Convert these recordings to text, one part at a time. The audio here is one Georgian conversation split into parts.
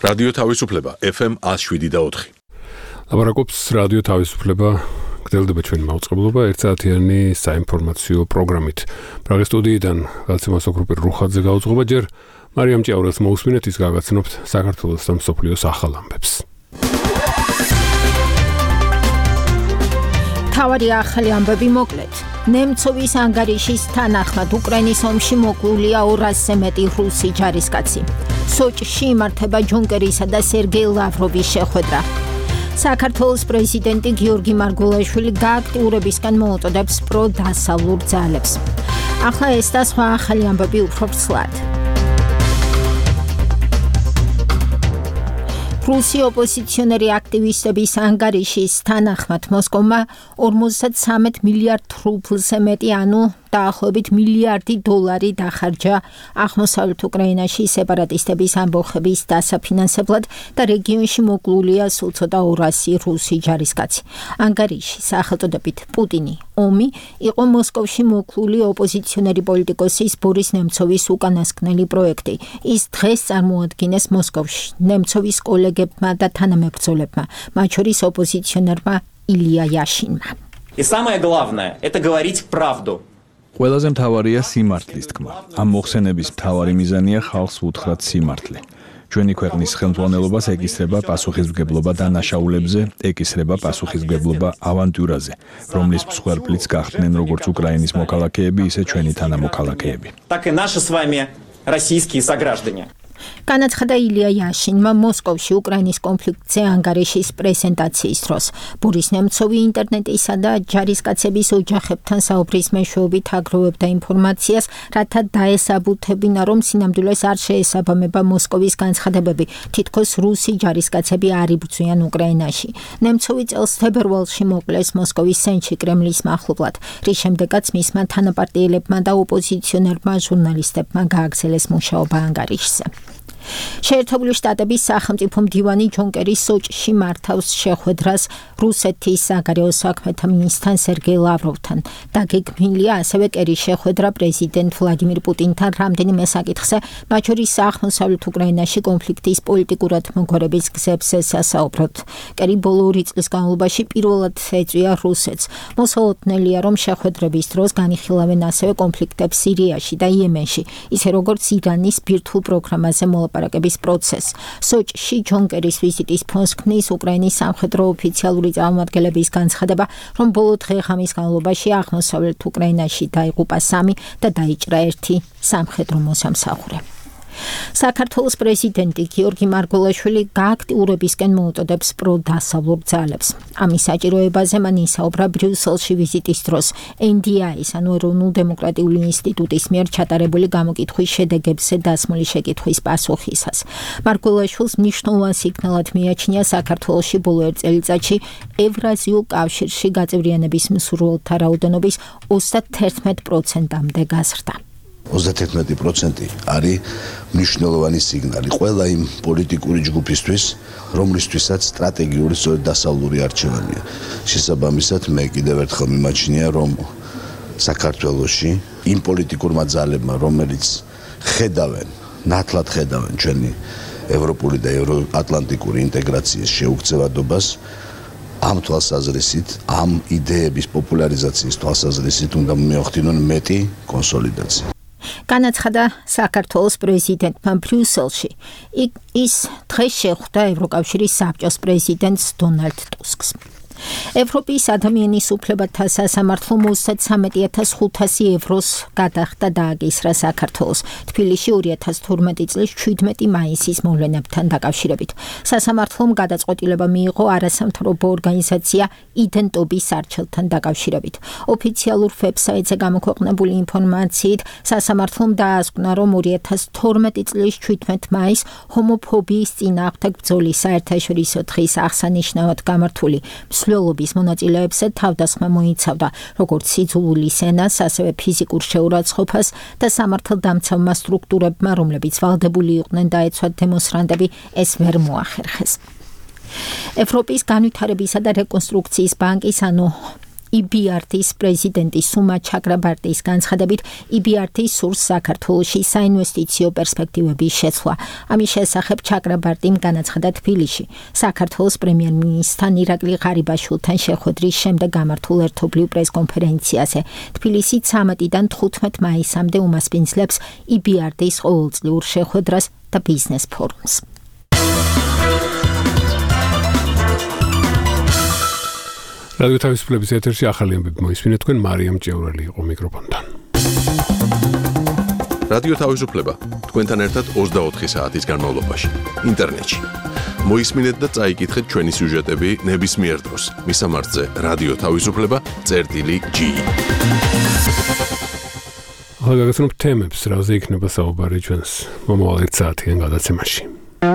რადიო თავისუფლება FM 107.4. ლაპარაკობს რადიო თავისუფლება, გრძელდება ჩვენი მაუწყებლობა ერთსაათიანი საინფორმაციო პროგრამით. პრაღის სტუდიიდან გალცემას ოკრუპერ რუხაძე გაუძღობა, ჯერ მარიამ ჭიაურელს მოусმინეთ, ის გაგაცნობთ საქართველოს და მსოფლიოს ახალ ამბებს. თავარი ახალი ამბები მოკლედ. ნემცოვის ანგარიშის თანახმად უკრაინის ომში მოკლულია 200-ზე მეტი რუსი ჯარისკაცი. სოჭში იმართება ჯუნკერისა და სერგეი ლავროვის შეხვედრა. საქართველოს პრეზიდენტი გიორგი მარგველაშვილი გააქტიურებისგან მოუწოდებს პროდასავლურ ძალებს. ახლა ეს და სხვა ახალი ამბები უფრო ცვლად. რუსი ოპოზიციონერი აქტივისტების ანგარიშის თანახმად მოსკოვმა 53 მილიარდ რუბლზე მეტი, ანუ დაახლოებით მილიარდი დოლარი დახარჯა აღმოსავლეთ უკრაინაში სეპარატისტების ამბოხების დასაფინანსებლად და რეგიონში მოკლულია სულ ცოტა 200 რუსი ჯარისკაცი. ანგარიში სახელწოდებით პუტინი ომი იყო მოსკოვში მოკლული ოპოზიციონერი პოლიტიკოსის ბორის ნემცოვის უკანასკნელი პროექტი. ის დღეს წარმოადგინეს მოსკოვში ნემცოვის კოლეგებმა და თანამებრძოლებმა, მათ შორის ოპოზიციონერმა ილია იაშინმა. И самое главное это говорить правду. ყველაზე მთავარია სიმართლის თქმა. ამ მოხსენების მთავარი მიზანია ხალხს უთხრათ სიმართლე. ჩვენი ქვეყნის ხელმძღვანელობას ეკისრება პასუხისმგებლობა დანაშაულებზე, ეკისრება პასუხისმგებლობა ავანტიურაზე, რომლის მსხვერპლიც გახდნენ როგორც უკრაინის მოქალაქეები, ისე ჩვენი თანამოქალაქეები. Так и наши с вами российские сограждане. განაცხადა ილია იაშინმა მოსკოვში უკრაინის კონფლიქტზე ანგარიშის პრეზენტაციის დროს. ბორის ნემცოვი ინტერნეტისა და ჯარისკაცების ოჯახებთან საუბრის მეშვეობით აგროვებდა ინფორმაციას, რათა დაესაბუთებინა, რომ სინამდვილეს არ შეესაბამება მოსკოვის განცხადებები, თითქოს რუსი ჯარისკაცები არ იბრძვიან უკრაინაში. ნემცოვი წელს თებერვალში მოკლეს მოსკოვის სენჩი კრემლის მახლობლად, რის შემდეგაც მისმა თანაპარტიელებმა და ოპოზიციონერმა ჟურნალისტებმა გააგრძელეს მუშაობა ანგარიშზე. შეერთებული შტატების სახელმწიფო მდივანი ჯონ კერი სოჭში მართავს შეხვედრას რუსეთის საგარეო საქმეთა მინისტრთან სერგეი ლავროვთან. დაგეგმილია ასევე კერის შეხვედრა პრეზიდენტ ვლადიმირ პუტინთან რამდენიმე საკითხზე, მათ შორის აღმოსავლეთ უკრაინაში კონფლიქტის პოლიტიკურად მოგვარების გზებზე სასაუბროთ. კერი ბოლო 2 წლის განმავლობაში პირველად ეწვია რუსეთს. მოსალოდნელია, რომ შეხვედრების დროს განიხილავენ ასევე კონფლიქტებს სირიაში და იემენში, ისე როგორც ირანის ბირთვულ პროგრამაზე ლაპარაკების პროცესს. სოჭში ჯონ კერის ვიზიტის ფონს ქმნის უკრაინის სამხედრო ოფიციალური წარმომადგენლების განცხადება, რომ ბოლო დღე-ღამის განმავლობაში აღმოსავლეთ უკრაინაში დაიღუპა 3 და დაიჭრა 1 სამხედრო მოსამსახურე. საქართველოს პრეზიდენტი გიორგი მარგველაშვილი გააქტიურებისკენ მოუწოდებს პროდასავლურ ძალებს. ამის საჭიროებაზე მან ისაუბრა ბრიუსელში ვიზიტის დროს NDI-ის, ანუ ეროვნულ დემოკრატიული ინსტიტუტის მიერ ჩატარებული გამოკითხვის შედეგებზე დასმული შეკითხვის პასუხისას. მარგველაშვილს მნიშვნელოვან სიგნალად მიაჩნია საქართველოში ბოლო 1 წელიწადში ევრაზიულ კავშირში გაწევრიანების მსურველთა რაოდენობის 31%-მდე გაზრდა. 31% არის მნიშვნელოვანი სიგნალი ყველა იმ პოლიტიკური ჯგუფისთვის, რომლისთვისაც სტრატეგიული სწორედ დასავლური არჩევანია. შესაბამისად, მე კიდევ ერთხელ მიმაჩნია, რომ საქართველოში იმ პოლიტიკურმა ძალებმა, რომელიც ნათლად ხედავენ ჩვენი ევროპული და ევროატლანტიკური ინტეგრაციის შეუქცევადობას, ამ თვალსაზრისით, ამ იდეების პოპულარიზაციის თვალსაზრისით უნდა მიოხდინონ მეტი კონსოლიდაცია. განაცხადა საქართველოს პრეზიდენტმა ბრიუსელში. ის დღეს შეხვდა ევროკავშირის საბჭოს პრეზიდენტს დონალდ ტუსკს. ევროპის ადამიანის უფლებათა სასამართლომ 33,500 ევროს გადახდა დააგისრა საქართველოს თბილისში 2012 წლის 17 მაისის მოვლენებთან დაკავშირებით. სასამართლომ გადაწყვეტილება მიიღო არასამთავრობო ორგანიზაცია იდენტობის არჩევთან დაკავშირებით. ოფიციალურ ვებსაიტზე გამოქვეყნებული ინფორმაციით სასამართლომ დაასკვნა, რომ 2012 წლის 17 მაისს ჰომოფობიის წინააღმდეგ ბრძოლის საერთაშორისო დღის აღსანიშნავად გამართული მსვლელობის მონაწილეებზე თავდასხმა მოიცავდა, როგორც სიძულვილის ენას, ასევე ფიზიკურ შეურაცხყოფას და სამართალდამცავმა სტრუქტურებმა, რომლებიც ვალდებული იყვნენ დაეცვათ დემონსტრანტები, ეს ვერ მოახერხეს. ევროპის განვითარებისა და რეკონსტრუქციის ბანკის, ანუ EBRD-ის პრეზიდენტი სუმა ჩაკრაბარტის განცხადებით, EBRD სურს საქართველოში საინვესტიციო პერსპექტივების შეცვლა. ამის შესახებ ჩაკრაბარტიმ განაცხადა თბილისში. საქართველოს პრემიერ-მინისტრთან ირაკლი ღარიბაშვილთან შეხვედრის შემდეგ გამართულ ერთობლივ პრესკონფერენციაზე. თბილისი 13-დან 15 მაისამდე უმასპინძლებს EBRD-ის ყოველწლიურ შეხვედრას და ბიზნეს ფორუმს. რადიო თავისუფლების ეთერში ახალი ამბები მოისმინეთ, თქვენ მარიამ ჭევრელი იყო მიკროფონთან. რადიო თავისუფლება თქვენთან ერთად 24 საათის განმავლობაში ინტერნეტში. მოისმინეთ და წაიკითხეთ ჩვენი სიუჟეტები ნებისმიერ დროს. მისამართზე რადიო თავისუფლება.ge. ახლა გაგაცნობთ თემებს, რაზე იქნება საუბარი ჩვენს მომავალ 1 საათიან გადაცემაში.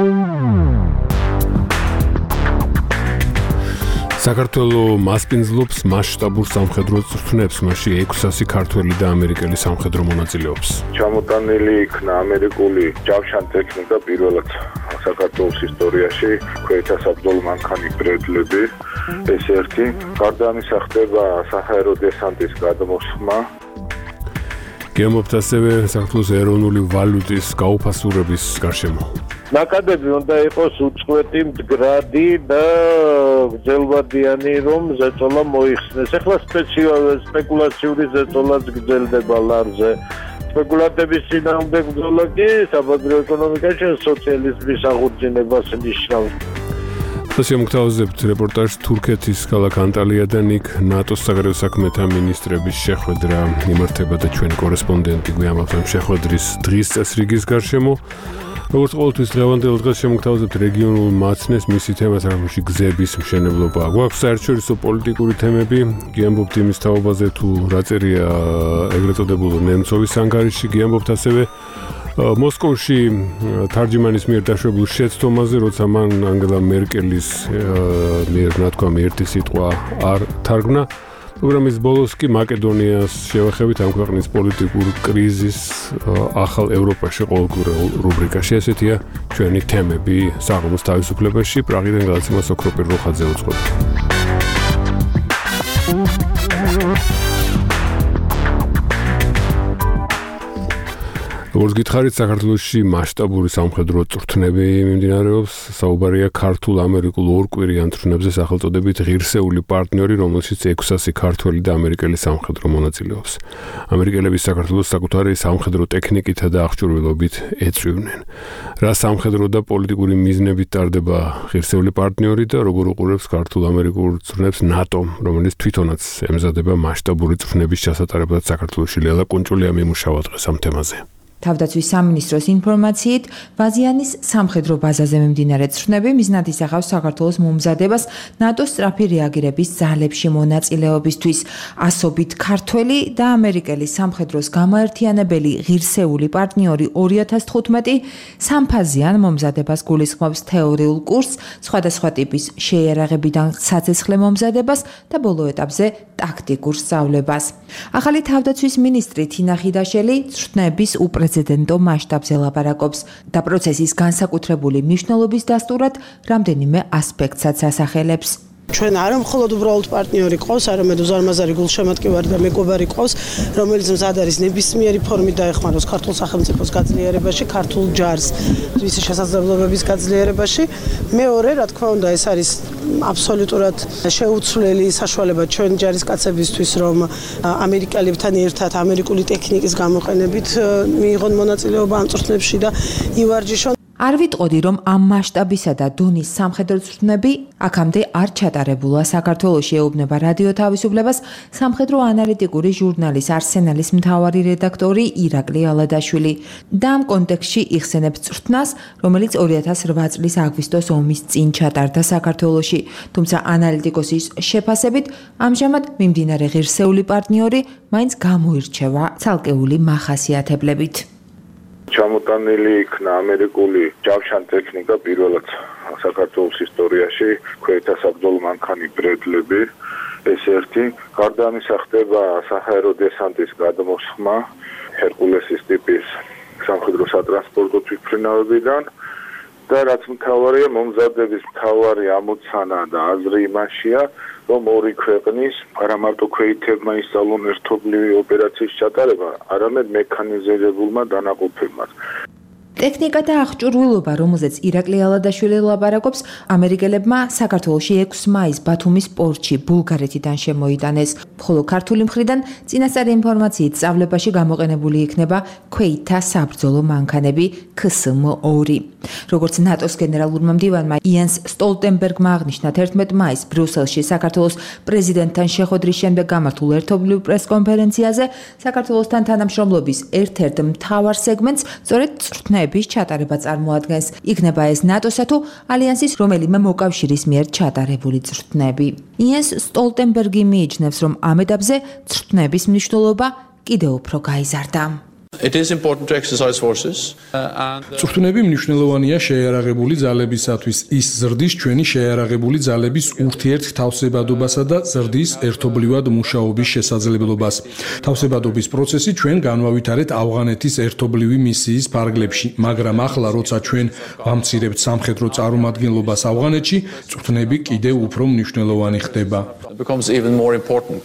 საქართველოს მასპინძლობს მასშტაბურ სამხედრო წვრთნებს, მასში 600 ქართველი და ამერიკელი სამხედრო მონაწილეობს. ჩამოტანილი იქნა ამერიკული ჯავშანტექნიკა პირველად საქართველოს ისტორიაში, ქვეთა საბრძოლო მანქანის ბრედლები, ეს ერთი. გარდა ამისა ხდება საჰაერო დესანტის გადმოსხმა. გემობთ ასევე საქართველოს ეროვნული ვალუტის გაუფასურების გარშემო. ნაკადები უნდა იყოს უწყვეტი, მდგრადი და გრძელვადიანი, რომ ზეწოლა მოიხსნეს. ეხლა სპეკულაციური ზეწოლაც გრძელდება ლარზე. სპეკულატების წინააღმდეგ ბრძოლა კი საბაზრო ეკონომიკაში სოციალიზმის აღორძინებას ნიშნავს. შემოგთავაზებთ რეპორტაჟს თურქეთის ქალაქ ანტალიადან, იქ ნატოს საგარეო საქმეთა მინისტრების შეხვედრა იმართება და ჩვენი კორესპონდენტი გვიამბობს ამ შეხვედრის დღის წესრიგის გარშემო. როგორც ყოველთვის დღევანდელ დღეს შემოგთავაზებთ რეგიონულ მაცნეს, მისი თემა საქართველოში გზების მშენებლობა. გვაქვს საერთაშორისო პოლიტიკური თემები, გიამბობთ იმის თაობაზე თუ რა წერია ეგრეთ წოდებულ ნემცოვის ანგარიში, გიამბობთ ასევე მოსკოვში თარჯიმანის მიერ დაშვებულ შეცდომაზე, როცა მან ანგელა მერკელის მიერ ნათქვამი ერთი სიტყვა არ თარგმნა. პროგრამის ბოლოს კი მაკედონიას შევეხებით ამ ქვეყნის პოლიტიკურ კრიზისს ახალ ევროპაში ყოველკვირეულ რუბრიკაში. ესეთია ჩვენი თემები საღამოს თავისუფლებაში. პრაღიდან გადაცემას ოქროპირ როხაძე უძღვება. როგორც გითხარით, საქართველოში მასშტაბური სამხედრო წვრთნები მიმდინარეობს. საუბარია ქართულ-ამერიკულ ორკვირიან წვრთნებზე სახელწოდებით ღირსეული პარტნიორი, რომელშიც 600 ქართველი და ამერიკელი სამხედრო მონაწილეობს. ამერიკელები საქართველოს საკუთარი სამხედრო ტექნიკითა და აღჭურვილობით ეწვივნენ. რა სამხედრო და პოლიტიკური მიზნებით ტარდება ღირსეული პარტნიორი და როგორ უყურებს ქართულ-ამერიკულ წვრთნებს ნატო, რომელიც თვითონაც ემზადება მასშტაბური წვრთნების ჩასატარებლად საქართველოში. ლელა კუნჭულია მიმუშავა დღეს ამ თემაზე. თავდაცვის სამინისტროს ინფორმაციით, ვაზიანის სამხედრო ბაზაზე მიმდინარე წვრთნები მიზნად ისახავს საქართველოს მომზადებას ნატოს სწრაფი რეაგირების ძალებში მონაწილეობისთვის. ასობით ქართველი და ამერიკელი სამხედროს გამოერთიანებელი ღირსეული პარტნიორი 2015 სამფაზიან მომზადებას გულისხმობს თეორიულ კურსს, სხვადასხვა ტიპის შეიარაღებიდან საცეცხლე მომზადებას და ბოლო ეტაპზე ტაქტიკურ სწავლებას. ახალი თავდაცვის მინისტრი თინა ხიდაშელი წვრთნების უპრეცედენტო მასშტაბზე ლაპარაკობს და პროცესის განსაკუთრებული მნიშვნელობის დასტურად რამდენიმე ასპექტსაც ასახელებს. ჩვენ არ მხოლოდ უბრალოდ პარტნიორი ყავს, არამედ უზარმაზარი გულშემატკივარი და მეგობარი ყავს, რომელიც მზად არის ნებისმიერი ფორმით დაეხმაროს ქართულ სახელმწიფოს გაძლიერებაში, ქართულ ჯარს მისი შესაძლებლობების გაძლიერებაში. მეორე, რა თქმა უნდა, ეს არის აბსოლუტურად შეუცვლელი საშუალება ჩვენ ჯარისკაცებისთვის, რომ ამერიკელებთან ერთად ამერიკული ტექნიკის გამოყენებით მიიღონ მონაწილეობა ამ წვრთნებში და ივარჯიშონ. არ ვიტყოდი, რომ ამ მასშტაბისა და დონის სამხედრო წვრთნები აქამდე არ ჩატარებულა. საქართველოში ეუბნება რადიო თავისუფლებას სამხედრო ანალიტიკური ჟურნალის არსენალის მთავარი რედაქტორი ირაკლი ალადაშვილი. და ამ კონტექსტში იხსენებს წვრთნას, რომელიც 2008 წლის აგვისტოს ომის წინ ჩატარდა საქართველოში. თუმცა ანალიტიკოსის შეფასებით, ამჟამად მიმდინარე ღირსეული პარტნიორი მაინც გამოირჩევა ცალკეული მახასიათებლებით. ჩამოტანილი იქნა ამერიკული ჯავშანტექნიკა პირველად საქართველოს ისტორიაში, ქვეთა საბრძოლო მანქანის ბრედლები, ეს ერთი. გარდა ამისა ხდება საჰაერო დესანტის გადმოსხმა ჰერკულესის ტიპის სამხედრო სატრანსპორტო თვითმფრინავებიდან და რაც მთავარია, მომზადების მთავარი ამოცანა და აზრი იმაშია, რომ ორი ქვეყნის არა მარტო ქვეითებმა ისწავლონ ერთობლივი ოპერაციის ჩატარება, არამედ მექანიზებულმა დანაყოფებმა. ტექნიკა და აღჭურვილობა, რომელზეც ირაკლი ალადაშვილი ლაპარაკობს, ამერიკელებმა საქართველოში 6 მაისს ბათუმის პორტში ბულგარეთიდან შემოიტანეს, ხოლო ქართული მხრიდან წინასწარი ინფორმაციით სწავლებაში გამოყენებული იქნება ქვეითთა საბრძოლო მანქანები KSM-2. როგორც ნატოს გენერალურმა მდივანმა იენს სტოლტენბერგმა აღნიშნა 11 მაისს ბრიუსელში საქართველოს პრეზიდენტთან შეხვედრის შემდეგ გამართულ ერთობლივ პრესკონფერენციაზე, საქართველოსთან თანამშრომლობის ერთ-ერთ მთავარ სეგმენტს სწორედ წვრთნების ჩატარება წარმოადგენს. იქნება ეს ნატოსა თუ ალიანსის რომელიმე მოკავშირის მიერ ჩატარებული წვრთნები. იენს სტოლტენბერგი მიიჩნევს, რომ ამ ეტაპზე წვრთნების მნიშვნელობა კიდევ უფრო გაიზარდა. It is important to exercise forces წვრთნები მნიშვნელოვანია შეიარაღებული ძალებისათვის. ის ზრდის ჩვენი შეიარაღებული ძალების ურთიერთ თავსებადობასა და ზრდის ერთობლივად მუშაობის შესაძლებლობას. თავსებადობის პროცესი ჩვენ განვავითარეთ ავღანეთის ერთობლივი მისიის ფარგლებში, მაგრამ ახლა როცა ჩვენ ვამცირებთ სამხედრო წარმომადგენლობას ავღანეთში, წვრთნები კიდევ უფრო მნიშვნელოვანი ხდება. becomes even more important.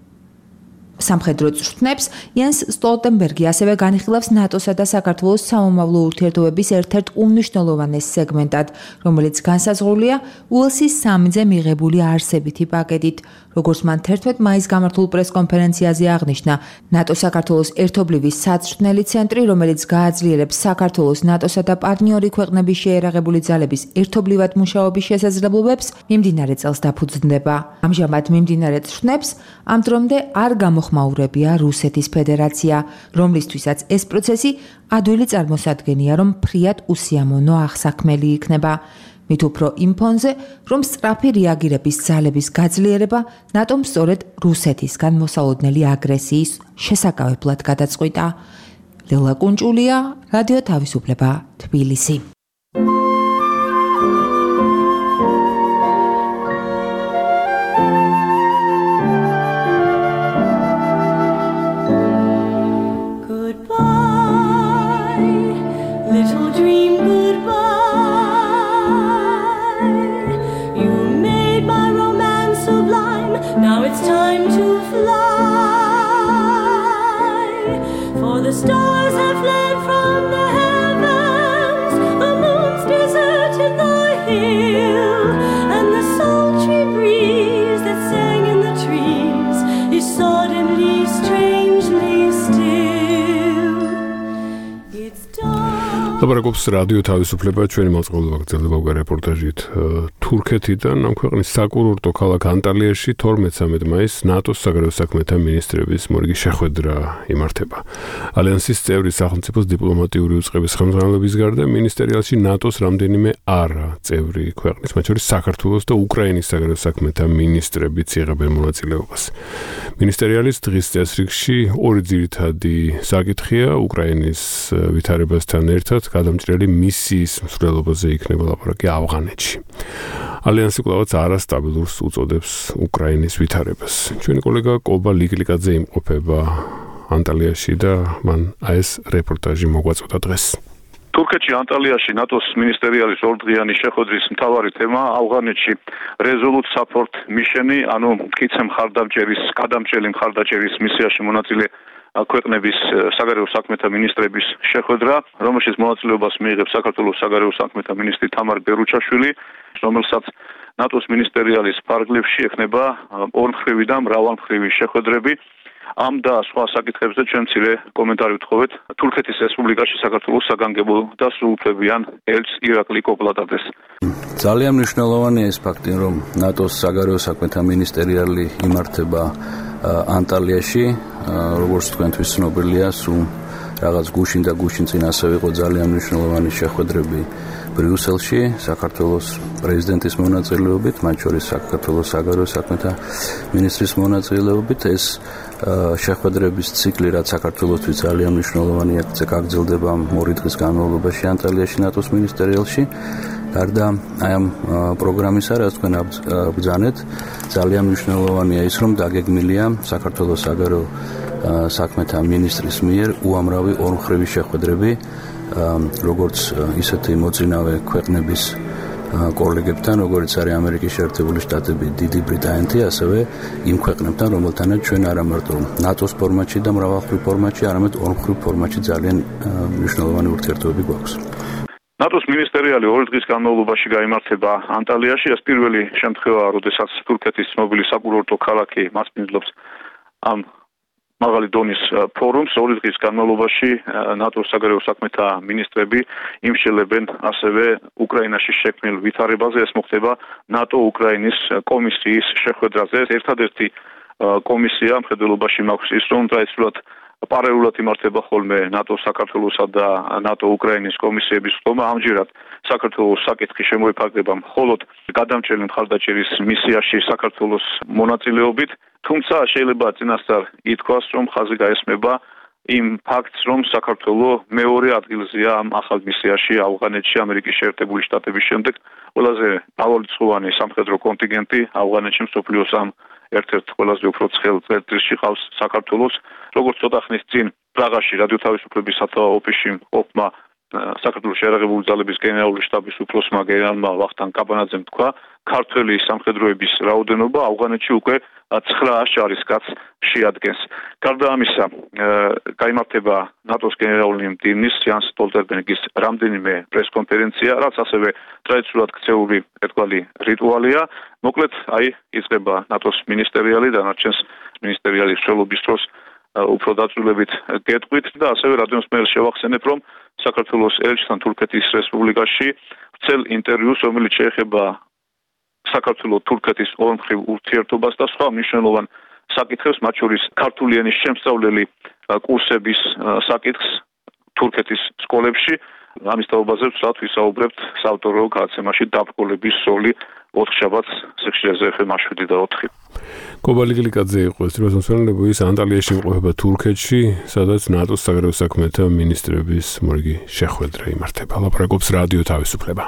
სამხედრო წვრთნებს იენს სტოლტენბერგი ასევე განიხილავს ნატოსა და საქართველოს სამომავლო ურთიერთობების ერთ-ერთ უმნიშვნელოვანეს სეგმენტად, რომელიც განსაზღვრულია უელსის სამზე მიღებული არსებითი პაკეტით. როგორც მან 11 მაისს გამართულ პრესკონფერენციაზე აღნიშნა, ნატო-საქართველოს ერთობლივი საწვრთნელი ცენტრი, რომელიც გააძლიერებს საქართველოს, ნატოსა და პარტნიორი ქვეყნების შეიარაღებული ძალების ერთობლივად მუშაობის შესაძლებლობებს, მიმდინარე წელს დაფუძნდება. ამჟამად მიმდინარე წვრთნებს ამ დრომდე არ გამოხმაურებია რუსეთის ფედერაცია, რომლისთვისაც ეს პროცესი ადვილი წარმოსადგენია, რომ ფრიად უსიამოვნო აღსაქმელი იქნება. მით უფრო იმ ფონზე, რომ სწრაფი რეაგირების ძალების გაძლიერება ნატომ სწორედ რუსეთისგან მოსალოდნელი აგრესიის შესაკავებლად გადაწყვიტა. ლელა კუნჭულია, რადიო თავისუფლება, თბილისი. Now it's time to fly, for the stars have fled from the heavens, the moon's deserted the hill, and the sultry breeze that sang in the trees is suddenly strangely still. It's dark. ლაპარაკობს რადიო თავისუფლება, ჩვენი მოწყობილობა გრძელდება უკვე რეპორტაჟით თურქეთიდან. ამ ქვეყნის საკურორტო ქალაქ ანტალიაში 12-13 მაისს ნატოს საგარეო საქმეთა მინისტრების მორიგი შეხვედრა იმართება. ალიანსის წევრი სახელმწიფოს დიპლომატიური უწყების ხელმძღვანელობის გარდა მინისტერიალში ნატოს რამდენიმე არა წევრი ქვეყნის, მათ შორის საქართველოს და უკრაინის საგარეო საქმეთა მინისტრებიც იღებენ მონაწილეობას. მინისტერიალის დღის წესრიგში ორი ძირითადი საკითხია: უკრაინის ვითარებასთან ერთად გადამჭრელი მისიის მსვლელობაზე იქნება ლაპარაკი ავღანეთში. ალიანსი კვლავაც არასტაბილურს უწოდებს უკრაინის ვითარებას. ჩვენი კოლეგა კობა ლიკლიკაძე იმყოფება ანტალიაში და მან ეს რეპორტაჟი მოგვაწოდა დღეს. თურქეთში ანტალიაში ნატოს მინისტერიალის ორდღიანი შეხვედრის მთავარი თემა ავღანეთში Resolute Support Mission-ი, ანუ მტკიცე მხარდამჭერის, გადამჭრელი მხარდაჭერის მისიაში მონაწილე ქვეყნების საგარეო საქმეთა მინისტრების შეხვედრა, რომელშიც მონაწილეობას მიიღებს საქართველოს საგარეო საქმეთა მინისტრი თამარ ბერუჩაშვილი, რომელსაც ნატოს მინისტერიალის ფარგლებში ექნება ორმხრივი და მრავალმხრივი შეხვედრები. ამ და სხვა საკითხებზე ჩვენ მცირე კომენტარი ვთხოვეთ თურქეთის რესპუბლიკაში საქართველოს საგანგებო და სრულუფლებიან ელჩს ირაკლი კოპლატაძეს. ძალიან მნიშვნელოვანია ეს ფაქტი, რომ ნატოს საგარეო საქმეთა მინისტერიალი იმართება ანტალიაში, როგორც თქვენთვის ცნობილია, სულ რაღაც გუშინ და გუშინ წინ ასევე იყო ძალიან მნიშვნელოვანი შეხვედრები ბრიუსელში, საქართველოს პრეზიდენტის მონაწილეობით, მათ შორის საქართველოს საგარეო საქმეთა მინისტრის მონაწილეობით. ეს შეხვედრების ციკლი, რაც საქართველოსთვის ძალიან მნიშვნელოვანია, გაგრძელდება 2 დღის განმავლობაში ანტალიაში ნატოს მინისტერიალში. გარდა აი ამ პროგრამისა, რაც თქვენ ბრძანეთ, ძალიან მნიშვნელოვანია ის, რომ დაგეგმილია საქართველოს საგარეო საქმეთა მინისტრის მიერ უამრავი ორმხრივი შეხვედრები, როგორც ისეთი მოწინავე ქვეყნების კოლეგებთან, როგორც არის ამერიკის შეერთებული შტატები, დიდი ბრიტანეთი, ასევე იმ ქვეყნებთან, რომელთანაც ჩვენ არა მარტო ნატოს ფორმატში და მრავალმხრივ ფორმატში, არამედ ორმხრივ ფორმატში ძალიან მნიშვნელოვანი ურთიერთობები გვაქვს. ნატოს მინისტერიალი 2 დღის განმავლობაში გაიმართება ანტალიაში. ეს პირველი შემთხვევაა, როდესაც თურქეთის ცნობილი საკურორტო ქალაქი მასპინძლობს ამ მაღალი დონის ფორუმს. 2 დღის განმავლობაში ნატოს საგარეო საქმეთა მინისტრები იმშელებენ ასევე უკრაინაში შექმნილ ვითარებაზე. ეს მოხდება ნატო-უკრაინის კომისიის შეხვედრაზე. ერთადერთი კომისია მხედველობაში მაქვს ის, რომ დაეცვლათ პარალელურად იმართება ხოლმე ნატო-საქართველოსა და ნატო-უკრაინის კომისიების ხდომა. ამჯერად საქართველოს საკითხი შემოიფარგლება მხოლოდ გადამჭრელი მხარდაჭერის მისიაში საქართველოს მონაწილეობით. თუმცა შეიძლება წინასწარ ითქვას, რომ ხაზი გაესმება იმ ფაქტს, რომ საქართველო მეორე ადგილზეა ამ ახალ მისიაში ავღანეთში ამერიკის შეერთებული შტატების შემდეგ. ყველაზე მრავალრიცხოვანი სამხედრო კონტინგენტი ავღანეთში მსოფლიოს ამ ერთ-ერთ ყველაზე უფრო ცხელ წერტილში ყავს საქართველოს. როგორც ცოტა ხნის წინ პრაღაში რადიო თავისუფლების სათაო ოფისში ყოფმა საქართველოს შეიარაღებული ძალების გენერალური შტაბის უფროსმა გენერალმა ვახტანგ კაბანაძემ თქვა, ქართველი სამხედროების რაოდენობა ავღანეთში უკვე 9 ჯარისკაცს შეადგენს. გარდა ამისა, გაიმართება ნატოს გენერალური მდივნის იანს სტოლტენბერგის რამდენიმე პრესკონფერენცია, რაც ასევე ტრადიციულად ქცეული ერთგვარი რიტუალია. მოკლედ, იწყება ნატოს მინისტერიალი და დანარჩენს მინისტერიალის მშრალობის დროს უფრო დაწვრილებით გეტყვით და ასევე რადიოსმენელს შევახსენებ, რომ საქართველოს ელჩთან თურქეთის რესპუბლიკაში ვრცელ ინტერვიუს, რომელიც შეეხება საქართველოს-თურქეთის ორმხრივ ურთიერთობას და სხვა მნიშვნელოვან საკითხებს, მათ შორის ქართული ენის შემსწავლელი კურსების საკითხს თურქეთის სკოლებში. ამის თაობაზე ვსვათ ვისაუბრებთ საავტორო გადაცემაში დაბრკოლების სოლი 4 შაბათს სიხშირეზე FM 7 და 4. კობალი გლიკაძე იყო ეს როსონსონლებო ის ანტალიაში იმყოფება თურქეთში, სადაც ნატოს საგარეო საქმეთა მინისტრების მორიგი შეხვედრა იმართება. ლაპარაკობს რადიო თავისუფლება.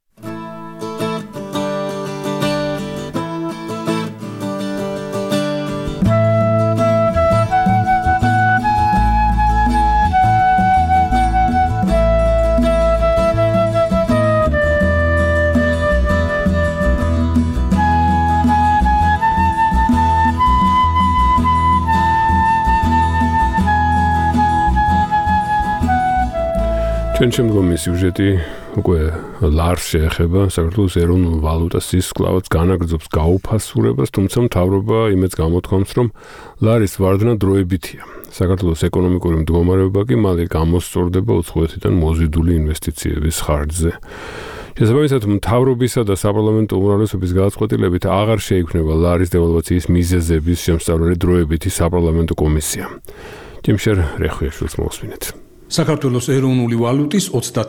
ჩვენ შემდგომი სიუჟეტი უკვე ლარს შეეხება საქართველოს ეროვნულ ვალუტას ის კლავაც განაგრძობს გაუფასურებას, თუმცა მთავრობა იმეც გამოთქვამს, რომ ლარის ვარდნა დროებითია. საქართველოს ეკონომიკური მდგომარეობა კი მალე გამოსწორდება უცხოეთიდან მოზიდული ინვესტიციების ხარჯზე. შესაბამისად, მთავრობისა და საპარლამენტო უმრავლესობის გადაწყვეტილებით აღარ შეიქმნება ლარის დევალვაციის მიზეზების შემსწავლელი დროებითი საპარლამენტო კომისია. ჯიმშერ რეხვიაშვილს მოვსმინეთ. საქართველოს ეროვნული ვალუტის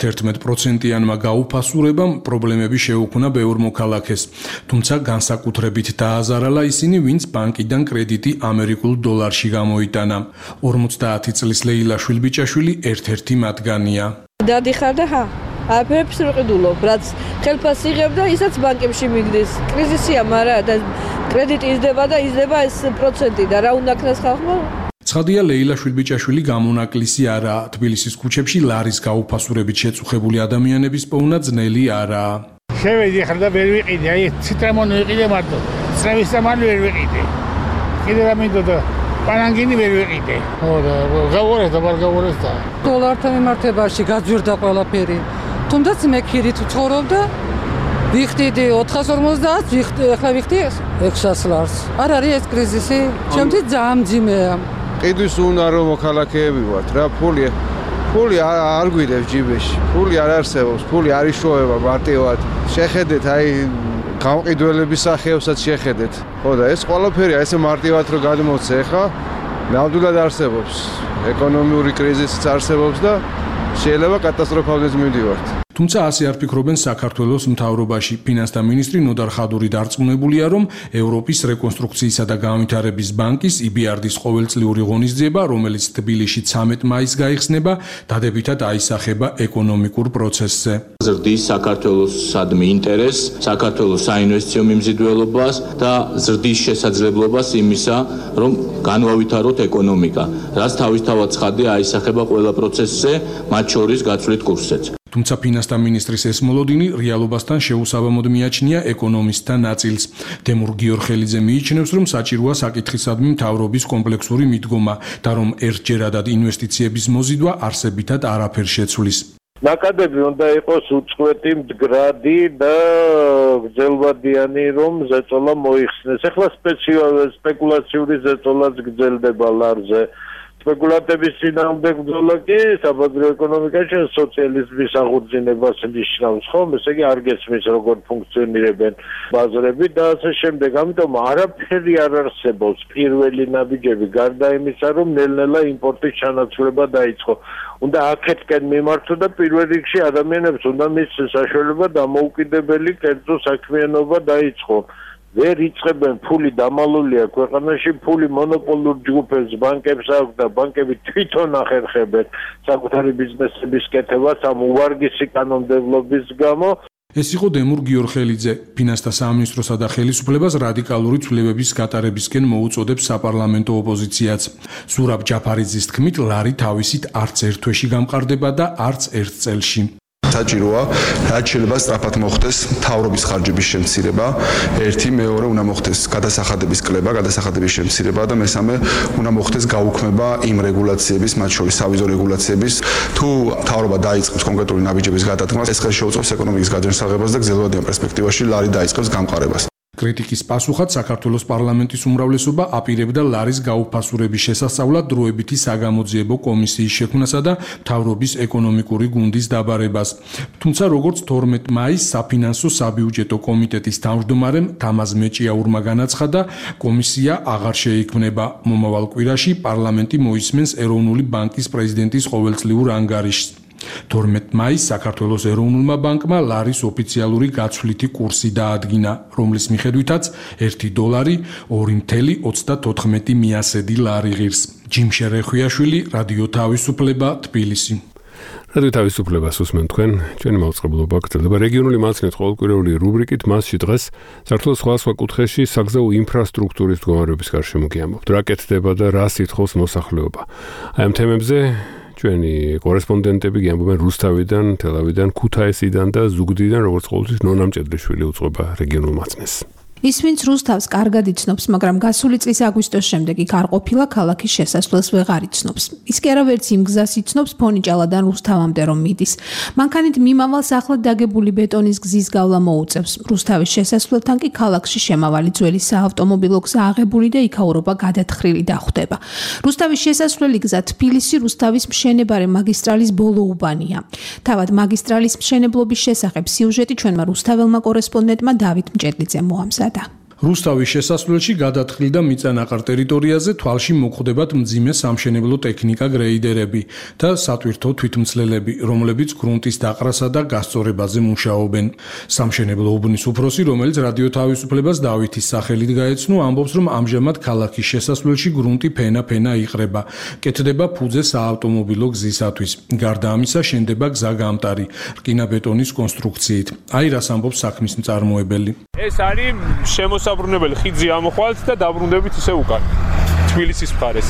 31%-იანმა გაუფასურებამ პრობლემები შეუქმნა ბევრ მოქალაქეს, თუმცა განსაკუთრებით დააზარალა ისინი, ვინც ბანკიდან კრედიტი ამერიკულ დოლარში გამოიტანა. 50 წლის ლეილა შვილბიჭაშვილი ერთ-ერთი მათგანია. დადიხარ და აფერებს ვიყიდულობ, რაც ხელფასს იღებ და ისაც ბანკებში მიგდეს. კრიზისია, მაგრამ და კრედიტი იზრდება და იზრდება ეს პროცენტი და რა უნდა ქნას ხალხმა? ცხადია, ლეილა შვილბიჭაშვილი გამონაკლისი არაა. თბილისის ქუჩებში ლარის გაუფასურებით შეწუხებული ადამიანების პოვნა ძნელი არაა. შევედი ხარ და ვერ ვიყიდე, ციტრამონი ვიყიდე მარტო. წრევის სამალი ვერ ვიყიდე. კიდე რა მინდოდა? პანანგინი ვერ ვიყიდე. ხო და გავორეს და ვარ გავორეს და. დოლართან მიმართებაში გაძვირდა ყველაფერი. თუნდაც მე ქირით ვცხოვრობ და ვიხდიდი 450, ახლა ვიხდი 600 ლარს. არ არის ეს კრიზისი? ჩემთვის ძალიან მძიმეა. ყიდვის უნდა რომ მოქალაქეები ვართ რა, ფული არ გვიდევს ჯიბეში, ფული არ არსებობს, ფული არ იშოვება მარტივად. შეხედეთ, გამყიდველების სახეებსაც შეხედეთ. ხო და ეს ყველაფერი ესე მარტივად რო გადმოწე ხა, ნამდვილად არსებობს. ეკონომიური კრიზისიც არსებობს და შეიძლება კატასტროფაზეც მივდივართ. თუმცა ასე არ ფიქრობენ საქართველოს მთავრობაში. ფინანსთა მინისტრი ნოდარ ხადური დარწმუნებულია, რომ ევროპის რეკონსტრუქციისა და განვითარების ბანკის EBRD-ის ყოველწლიური ღონისძიება, რომელიც თბილისში 13 მაისს გაიხსნება, დადებითად აისახება ეკონომიკურ პროცესზე. ზრდის საქართველოს სადმე ინტერესს, საქართველოს საინვესტიციო მიმზიდველობას და ზრდის შესაძლებლობას იმისა, რომ განვავითაროთ ეკონომიკა, რაც თავისთავად ცხადია აისახება ყველა პროცესზე, მათ შორის გაცვლით კურსზეც. თუმცა ფინანსთა მინისტრის ეს მოლოდინი რეალობასთან შეუსაბამოდ მიაჩნია ეკონომისტთა ნაწილს. დემურ გიორხელიძე მიიჩნევს, რომ საჭიროა საკითხისადმი მთავრობის კომპლექსური მიდგომა და რომ ერთჯერადად ინვესტიციების მოზიდვა არსებითად არაფერს შეცვლის. ნაკადები უნდა იყოს უწყვეტი, მდგრადი და გრძელვადიანი, რომ ზეწოლა მოიხსნეს. ახლა სპეკულაციური ზეწოლაც გრძელდება ლარზე. სპეკულატების წინააღმდეგ ბრძოლა კი საბაზრო ეკონომიკაში სოციალიზმის აღორძინებას ნიშნავს, ხომ? ესე იგი არ გესმის როგორ ფუნქციონირებენ ბაზრები და ასე შემდეგ. ამიტომ არაფერი არ არსებობს პირველი ნაბიჯები გარდა იმისა, რომ ნელ-ნელა იმპორტის ჩანაცვლება დაიწყო. უნდა აქეთკენ მიმართო და პირველ რიგში ადამიანებს უნდა მისცეს საშუალება დამოუკიდებელი კერძო საქმიანობა დაიწყო. ვერ იწყებენ, ფული დამალულია ქვეყანაში, ფული მონოპოლურ ჯგუფებს, ბანკებს აქვს და ბანკები თვითონ ახერხებენ საკუთარი ბიზნესების კეთებას ამ უვარგისი კანონმდებლობის გამო. ეს იყო დემურ გიორხელიძე. ფინანსთა სამინისტროსა და ხელისუფლებას რადიკალური ცვლილებების გატარებისკენ მოუწოდებს საპარლამენტო ოპოზიციაც. ზურაბ ჯაფარიძის თქმით, ლარი თავისით არც ერთ თვეში გამყარდება და არც ერთ წელში. საჭიროა რაც შეიძლება სწრაფად მოხდეს მთავრობის ხარჯების შემცირება, ერთი, მეორე უნდა მოხდეს გადასახადების კლება, გადასახადების შემცირება და მესამე უნდა მოხდეს გაუქმება იმ რეგულაციების, მათ შორის სავიზო რეგულაციების. თუ მთავრობა დაიწყებს კონკრეტული ნაბიჯების გადადგმას, ეს ხელს შეუწყობს ეკონომიკის გაჯანსაღებას და გრძელვადიან პერსპექტივაში ლარი დაიწყებს გამყარებას. კრიტიკის პასუხად საქართველოს პარლამენტის უმრავლესობა აპირებდა ლარის გაუფასურების შესასწავლად დროებითი საგამოძიებო კომისიის შექმნასა და მთავრობის ეკონომიკური გუნდის დაბარებას. თუმცა როგორც 12 მაისს საფინანსო საბიუჯეტო კომიტეტის თავმჯდომარემ თამაზ მეჭიაურმა განაცხადა, კომისია აღარ შეიქმნება. მომავალ კვირაში პარლამენტი მოისმენს ეროვნული ბანკის პრეზიდენტის ყოველწლიურ ანგარიშს. 12 მაისს საქართველოს ეროვნულმა ბანკმა ლარის ოფიციალური გაცვლითი კურსი დაადგინა, რომლის მიხედვითაც $1 2.34 მიასედი ლარი ღირს. ჯიმშე რეხვიაშვილი, რადიო თავისუფლება, თბილისი. რადიო თავისუფლებას უსმენთ თქვენ, ჩვენი მაუწყებლობა გრძელდება რეგიონული მაცნეთ ყოველკვირეული რუბრიკით, მასში დღეს საქართველოს სხვადასხვა კუთხეში საგზაო ინფრასტრუქტურის მდგომარეობის გარშემო გიამბობთ. რა კეთდება და რა სითხოვს მოსახლეობა. აი ამ თემებზე ჩვენი კორესპონდენტები გიამბობენ რუსთავიდან, თელავიდან, ქუთაისიდან და ზუგდიდიდან, როგორც ყოველთვის ნონა მჭედრიშვილი უწყობა რეგიონულ მაცნეს. ის ვინც რუსთავს კარგად იცნობს, მაგრამ გასული წლის აგვისტოს შემდეგ იქ არ ყოფილა, ქალაქის შესასვლელს ვეღარ იცნობს. ის კი არა ვერც იმ გზას იცნობს ფონიჭალადან რუსთავამდე რომ მიდის. მანქანით მიმავალს ახლად დაგებული ბეტონის გზის გავლა მოუწევს. რუსთავის შესასვლელთან კი ქალაქში შემავალი ძველი საავტომობილო გზა აღებული და იქაურობა გადათხრილი დახვდება. რუსთავის შესასვლელი გზა თბილისი რუსთავის მშენებარე მაგისტრალის ბოლო უბანია. თავად მაგისტრალის მშენებლობის შესახებ სიუჟეტი ჩვენმა რუსთაველმა კორესპონდენტმა დავით მჭედლიძემ მოამზადა. რუსთავის შესასვლელში გადათხრილ და მიწანაყარ ტერიტორიაზე თვალში მოხვდებათ მძიმე სამშენებლო ტექნიკა გრეიდერები და სატვირთო თვითმცლელები, რომლებიც გრუნტის დაყრასა და გასწორებაზე მუშაობენ. სამშენებლო უბნის უფროსი, რომელიც რადიო თავისუფლებას დავითის სახელით გაეცნო, ამბობს, რომ ამჟამად ქალაქის შესასვლელში გრუნტი ფენა-ფენა იყრება. კეთდება ფუძე საავტომობილო გზისათვის. გარდა ამისა, შენდება გზა-გამტარი, რკინა-ბეტონის კონსტრუქციით. აი რას ამბობს საქმის მწარმოებელი. ეს არის შემოსაბრუნებელი ხიძი ამოხვალთ და დაბრუნდებით ისე უკან თბილისის მხარეს.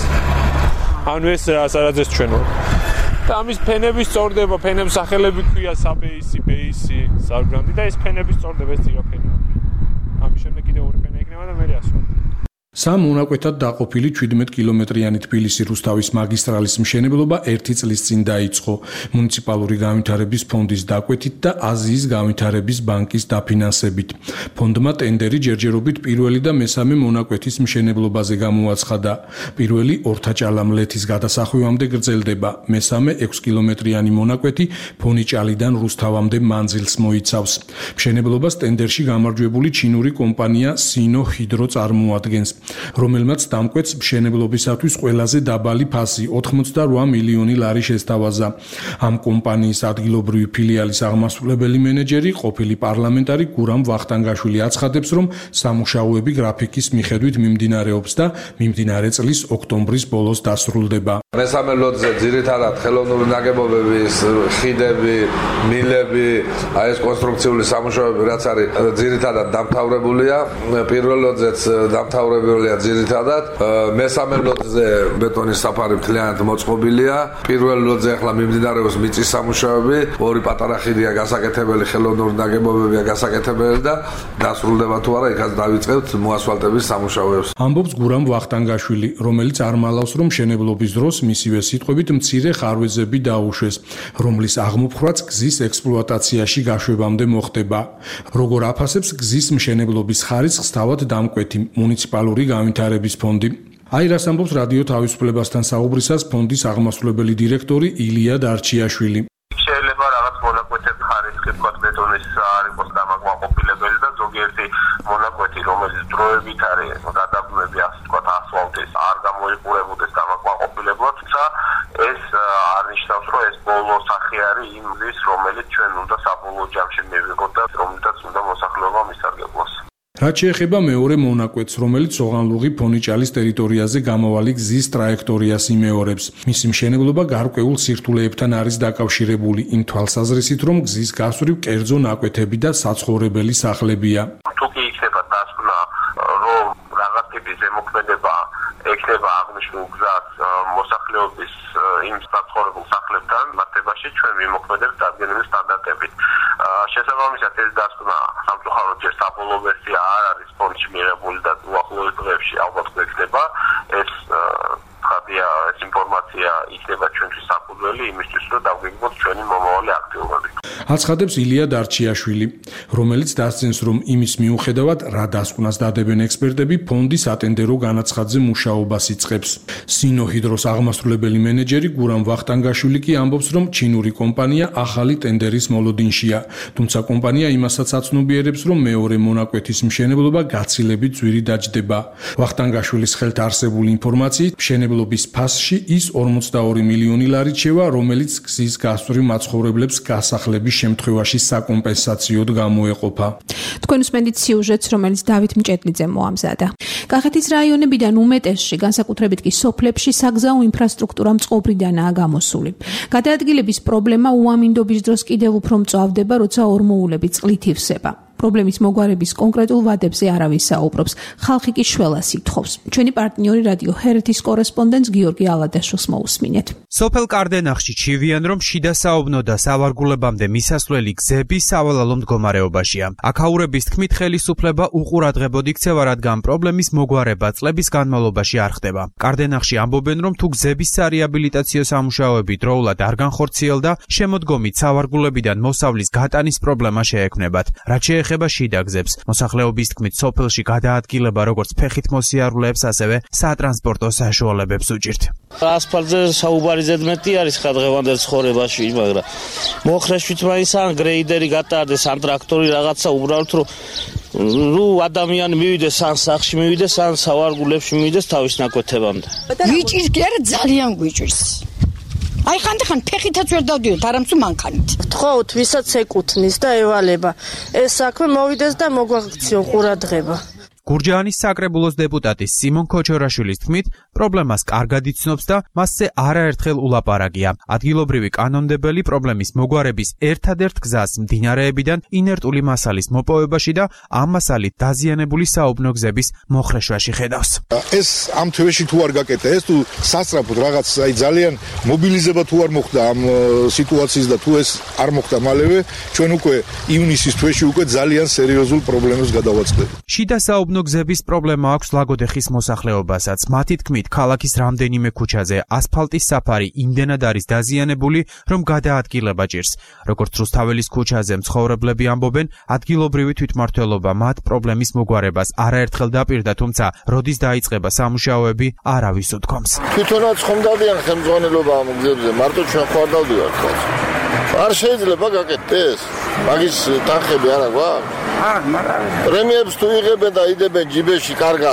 ანუ ეს სადაც ჩვენ ვართ. და ამის ფენების წორდება, ფენებს სახელები ქვია საბეისი, ბეისი, სარგრანდი და ეს ფენების წორდება, ეს ძირა ფენაა. ამის შემდეგ კიდე ორი ფენა იქნება და მე ასვლა. სამ მონაკვეთად დაყოფილი 17 კილომეტრიანი თბილისი-რუსთავის მაგისტრალის მშენებლობა 1 წლის წინ დაიწყო მუნიციპალური განვითარების ფონდის დაკვეთით და აზიის განვითარების ბანკის დაფინანსებით. ფონდმა ტენდერი ჯერჯერობით პირველი და მესამე მონაკვეთის მშენებლობაზე გამოაცხადა. პირველი ორთაჭალა-მლეთის გადასახვევამდე გრძელდება, მესამე 6 კილომეტრიანი მონაკვეთი ფონიჭალიდან რუსთავამდე მანძილს მოიცავს. მშენებლობას ტენდერში გამარჯვებული ჩინური კომპანია სინო ჰიდრო წარმოადგენს. რომელმაც დამკვეთს მშენებლობისათვის ყველაზე დაბალი ფასი 88 მილიონი ლარი შესთავაზა. ამ კომპანიის ადგილობრივი ფილიალის აღმასრულებელი მენეჯერი, ყოფილი პარლამენტარი გურამ ვახტანგაშვილი აცხადებს, რომ სამუშაოები გრაფიკის მიხედვით მიმდინარეობს და მიმდინარე წლის ოქტომბრის ბოლოს დასრულდება. მესამე ლოდზე ძირითადად ხელოვნური ნაგებობების, ხიდები, მილები, აი ეს კონსტრუქციული სამუშაოები რაც არის ძირითადად დამთავრებულია. პირველ ლოდზეც დამთავრებულია ძირითადად. მესამე ლოდზე ბეტონის საფარი მთლიანად მოწყობილია. პირველ ლოდზე ახლა მიმდინარეობს მიწის სამუშაოები, ორი პატარა ხიდია გასაკეთებელი, ხელოვნური ნაგებობებია გასაკეთებელი და დასრულდება თუ არა, იქაც დავიწყებთ მოასფალტების სამუშაოებს. ამბობს გურამ ვახტანგაშვილი, რომელიც არ მალავს, რომ მშენებლობის დროს მისივე სიტყვებით მცირე ხარვეზები დაუშვეს, რომლის აღმოფხვაც გზის ექსპლუატაციაში გაშვებამდე მოხდება. როგორ აფასებს გზის მშენებლობის ხარისხს თავად დამკვეთი მუნიციპალური განვითარების ფონდი. აი რას ამბობს რადიო თავისუფლებასთან საუბრისას ფონდის აღმასრულებელი დირექტორი ილია დარჩიაშვილი. შეიძლება რაღაც მონაკვეთების ხარისხი თქვა ბეტონის არ იყოს დამაკმაყოფილებელი და ზოგიერთი მონაკვეთი რომელიც დროებით არის გადაბმები ასე თქვა ასფალტის არ გამოიყურებოდეს დამაკმაყოფილებლად, თუმცა ეს არ ნიშნავს რომ ეს ბოლო სახე არის იმ გზის რომელიც ჩვენ უნდა საბოლოო ჯამში მივიღოთ და რომელთაც უნდა მოსახლეობა მისარგებლოს. რაც შეეხება მეორე მონაკვეთს, რომელიც სოღანლუღი ფონიჭალის ტერიტორიაზე გამავალი გზის ტრაექტორიას იმეორებს. მისი მშენებლობა გარკვეულ სირთულეებთან არის დაკავშირებული იმ თვალსაზრისით, რომ გზის გასწვრივ კერძო ნაკვეთები და საცხოვრებელი სახლებია. თუ კი იქნება დასკვნა, რომ რაღაც ტიპის ზემოქმედება ექნება აღნიშნულ გზას მოსახლეობის იმ საცხოვრებელ სახლებთან მართებაში ჩვენ ვიმოქმედებთ დადგენილი სტანდარტებით. შესაბამისად ეს დასკვნა სამწუხაროდ ჯერ საბოლოო ვერსია არ არის ფონდში მიღებული და უახლოეს დღეებში ალბათ გვექნება ეს ხადია ეს ინფორმაცია იქნება ჩვენთვის საფუძველი იმისთვის რომ დავგეგმოთ ჩვენი მომავალი აქტივობები. აცხადებს ილია დარჩიაშვილი, რომელიც დასძენს, რომ იმის მიუხედავად რა დასკვნას დადებენ ექსპერტები, ფონდი სატენდერო განაცხადზე მუშაობას იწყებს. სინოჰიდროს აღმასრულებელი მენეჯერი გურამ ვახტანგაშვილი კი ამბობს, რომ ჩინური კომპანია ახალი ტენდერის მოლოდინშია, თუმცა კომპანია იმასაც აცნობიერებს, რომ მეორე მონაკვეთის მშენებლობა გაცილებით ძვირი დაჯდება. ვახტანგაშვილის ხელთ არსებული ინფორმაციით, მშენებლობის ფასში ის 42 მილიონი ლარი რჩევა, რომელიც გზის გასწვრივ მაცხოვრებლებს გასახლების შემთხვევაში საკომპენსაციოდ გამოეყოფა. თქვენ უსმენთ სიუჟეტს, რომელიც დავით მჭედლიძემ მოამზადა. კახეთის რაიონებიდან უმეტესში, განსაკუთრებით კი სოფლებში, საგზაო ინფრასტრუქტურა მწყობრიდანაა გამოსული. გადაადგილების პრობლემა უამინდობის დროს კიდევ უფრო მწვავდება, როცა ორმოულები წყლით ივსება. პრობლემის მოგვარების კონკრეტულ ვადებზე არავის საუბრობს. ხალხი კი შველას ითხოვს. ჩვენი პარტნიორი რადიო ჰერეთის კორესპონდენტს გიორგი ალადაშვილს მოусმინეთ. სოფელ კარდენახში ჩივიან, რომ შიდა საუბნო და სავარგულებამდე მისასვლელი გზები სავალალო მდგომარეობაშია. აქაურების თქმით, ხელისუფლება უყურადღებოდ იქცევა, რადგან პრობლემის მოგვარება წლების განმავლობაში არ ხდება. კარდენახში ამბობენ, რომ თუ გზების სარეაბილიტაციო სამუშაოები დროულად არ განხორციელდა, შემოდგომით სავარგულებიდან მოსავლის გატანის პრობლემა შეექმნებათ. რაც ეხება შიდა გზებს. მოსახლეობის თქმით, სოფელში გადაადგილება როგორც ფეხით მოსიარულეებს, ასევე სატრანსპორტო საშუალებებს უჭირთ. ასფალტზე საუბარი ზედმეტი არის ხადღევანდელ ცხოვრებაში, მაგრამ მოხრეშვით მაინც ან გრეიდერი გატარდეს, ან ტრაქტორი რაღაცა უბრალოდ რომ ადამიანი მივიდეს ან სახში მივიდეს, ან სავარგულებში მივიდეს თავის ნაკვეთებამდე. ვიჭირს კი არა, ძალიან გვიჭირს. აი ხანდახან ფეხითაც ვერ დავდივართ, არამცუ მანქანით. ვთხოვთ, ვისაც ეკუთვნის და ევალება. ეს საქმე მოვიდეს და მოგვაქციონ ყურადღება. გურჯაანის საკრებულოს დეპუტატის სიმონ ქოჩორაშვილის თქმით, პრობლემას კარგად იცნობს და მასზე არაერთხელ ულაპარაკია. ადგილობრივი კანონმდებელი პრობლემის მოგვარების ერთადერთ გზას მდინარეებიდან ინერტული მასალის მოპოვებაში და ამ მასალით დაზიანებული საუბნო გზების მოხრეშვაში ხედავს. ეს ამ თვეში თუ არ გაკეთა, ეს თუ სასწრაფოდ რაღაც აი ძალიან მობილიზება თუ არ მოხდა ამ სიტუაციის და თუ ეს არ მოხდა მალევე, ჩვენ უკვე ივნისის თვეში უკვე ძალიან სერიოზულ პრობლემებს გადავაწყდებით. შიდა საუბნო გზების პრობლემა აქვს ლაგოდეხის მოსახლეობასაც. მათი თქმით, ქალაქის რამდენიმე ქუჩაზე ასფალტის საფარი იმდენად არის დაზიანებული, რომ გადაადგილება ჭირს. როგორც რუსთაველის ქუჩაზე მცხოვრებლები ამბობენ, ადგილობრივი თვითმმართველობა მათ პრობლემის მოგვარებას არაერთხელ დაპირდა, თუმცა როდის დაიწყება სამუშაოები, არავის უთქვამს. თვითონაც ხომ დავდიან ხელმძღვანელობა ამ გზებზე, მარტო ჩვენ ხო არ დავდივართ ხოლმე. არ შეიძლება გაკეთდეს? მაგის თანხები არა გვაქვს? პრემიებს თუ იღებენ და იდებენ ჯიბეში კარგად.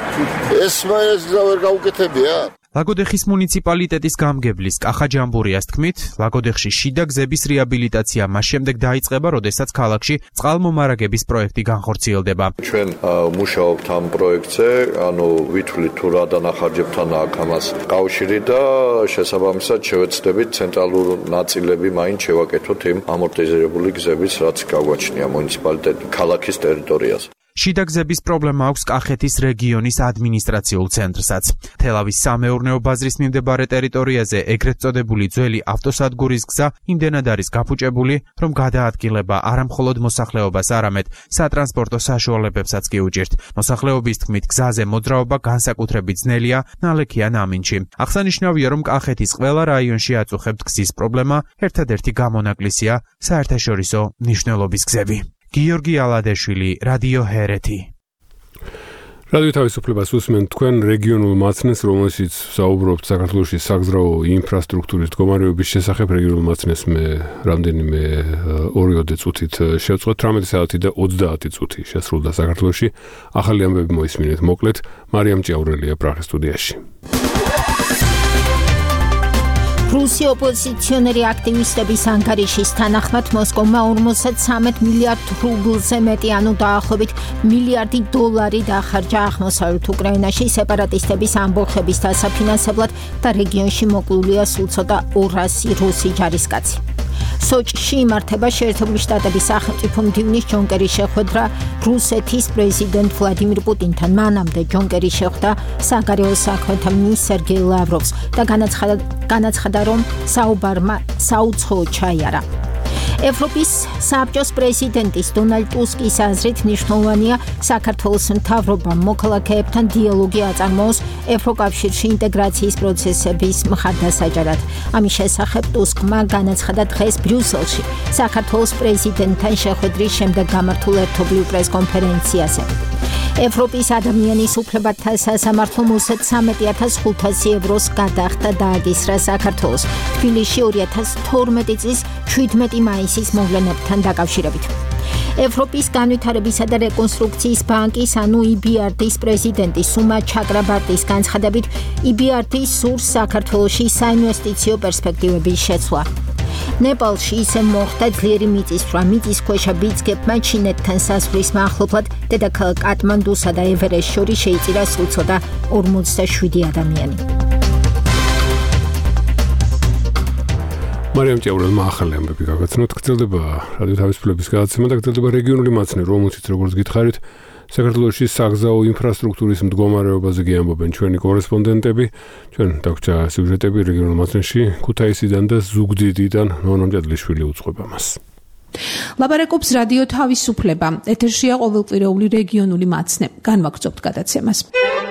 ეს ვერ გაუკეთებია. ლაგოდეხის მუნიციპალიტეტის გამგებლის კახა ჯამბურიას თქმით, ლაგოდეხში შიდა გზების რეაბილიტაცია მას შემდეგ დაიწყება, როდესაც ქალაქში წყალმომარაგების პროექტი განხორციელდება. ჩვენ მუშაობთ ამ პროექტზე, ვითვლით თუ რა დანახარჯებთან აქვს ამას კავშირი და შესაბამისად შევეცდებით ცენტრალურ ნაწილები მაინც შევაკეთოთ იმ ამორტიზირებული გზების, რაც გაგვაჩნია მუნიციპალიტეტ ქალაქის ტერიტორიაზე. შიდა გზების პრობლემა აქვს კახეთის რეგიონის ადმინისტრაციულ ცენტრსაც. თელავის სამეურნეო ბაზრის მიმდებარე ტერიტორიაზე ეგრეთ წოდებული ძველი ავტოსადგურის გზა იმდენად არის გაფუჭებული, რომ გადაადგილება არამხოლოდ მოსახლეობას, არამედ სატრანსპორტო საშუალებებსაც კი უჭირთ. მოსახლეობის თქმით, გზაზე მოძრაობა განსაკუთრებით ძნელია ნალექი ან ამინჩი. აღსანიშნავია, რომ კახეთის ყველა რაიონში აწუხებთ გზის პრობლემა, ერთადერთი გამონაკლისია საერთაშორისო მნიშვნელობის გზები. გიორგი ალადეშვილი, რადიო ჰერეთი. რადიო თავისუფლებას უსმენთ თქვენ რეგიონულ მაცნეს, რომელშიც საუბრობთ საქართველოში საგზაო ინფრასტრუქტურის მდგომარეობის შესახებ. რეგიონულ მაცნეს მე რამდენიმე 2 წუთით შევწყვეტ, 18 საათი და 30 წუთი შესრულდა საქართველოში. ახალი ამბები მოისმინეთ მოკლედ. მარიამ ჭიაურელია პრაღის სტუდიაში. რუსი ოპოზიციონერი აქტივისტების ანგარიშის თანახმად მოსკოვმა 53 მილიარდ რუბლზე მეტი, ანუ დაახლოებით მილიარდი დოლარი დახარჯა აღმოსავლეთ უკრაინაში სეპარატისტების ამბოხების დასაფინანსებლად და რეგიონში მოკლულია სულ ცოტა 200 რუსი ჯარისკაცი. სოჭში იმართება შეერთებული შტატების სახელმწიფო მდივნის ჯონ კერის შეხვედრა რუსეთის პრეზიდენტ ვლადიმირ პუტინთან. მანამდე ჯონ კერი შეხვდა საგარეო საქმეთა მინისტრ სერგეი ლავროვს და განაცხადა, რომ საუბარმა საუცხოო ჩაიარა. ევროპის საბჭოს პრეზიდენტის დონალდ ტუსკის აზრით მნიშვნელოვანია საქართველოს მთავრობამ მოქალაქეებთან დიალოგი აწარმოოს ევროკავშირში ინტეგრაციის პროცესების მხარდასაჭერად. ამის შესახებ ტუსკმა განაცხადა დღეს ბრიუსელში საქართველოს პრეზიდენტთან შეხვედრის შემდეგ გამართულ ერთობლივ პრესკონფერენციაზე. ევროპის ადამიანის უფლებათა სასამართლომ 13,500 ევროს გადახდა დააგისრა საქართველოს თბილისში 2012 წლის 17 მაისის მოვლენებთან დაკავშირებით. ევროპის განვითარებისა და რეკონსტრუქციის ბანკის, ანუ EBRD-ის პრეზიდენტი სუმა ჩაკრაბარტის განცხადებით, EBRD სურს საქართველოში საინვესტიციო პერსპექტივების შეცვლა. ნეპალში ისე მოხდა ძლიერი მიწისძვრა. მიწისქვეშა ბიძგებმა ჩინეთთან საზღვრის მახლობლად დედაქალაქ კატმანდუსა და ევერესტს შორის შეიწირა სულ ცოტა 47 ადამიანი. მარიამ ჭიაურელმა ახალი ამბები გაგაცნოთ. გრძელდება რადიო თავისუფლების გადაცემა და გრძელდება რეგიონული მაცნე, რომელშიც როგორც გითხარით, საქართველოში საგზაო ინფრასტრუქტურის მდგომარეობაზე გიამბობენ ჩვენი კორესპონდენტები. ჩვენ დაგვრჩა სიუჟეტები რეგიონულ მაცნეში ქუთაისიდან და ზუგდიდიდან. ნონა მჭადლიშვილი უძღვება მას. ლაპარაკობს რადიო თავისუფლება. ეთერშია ყოველკვირეული რეგიონული მაცნე. განვაგრძობთ გადაცემას.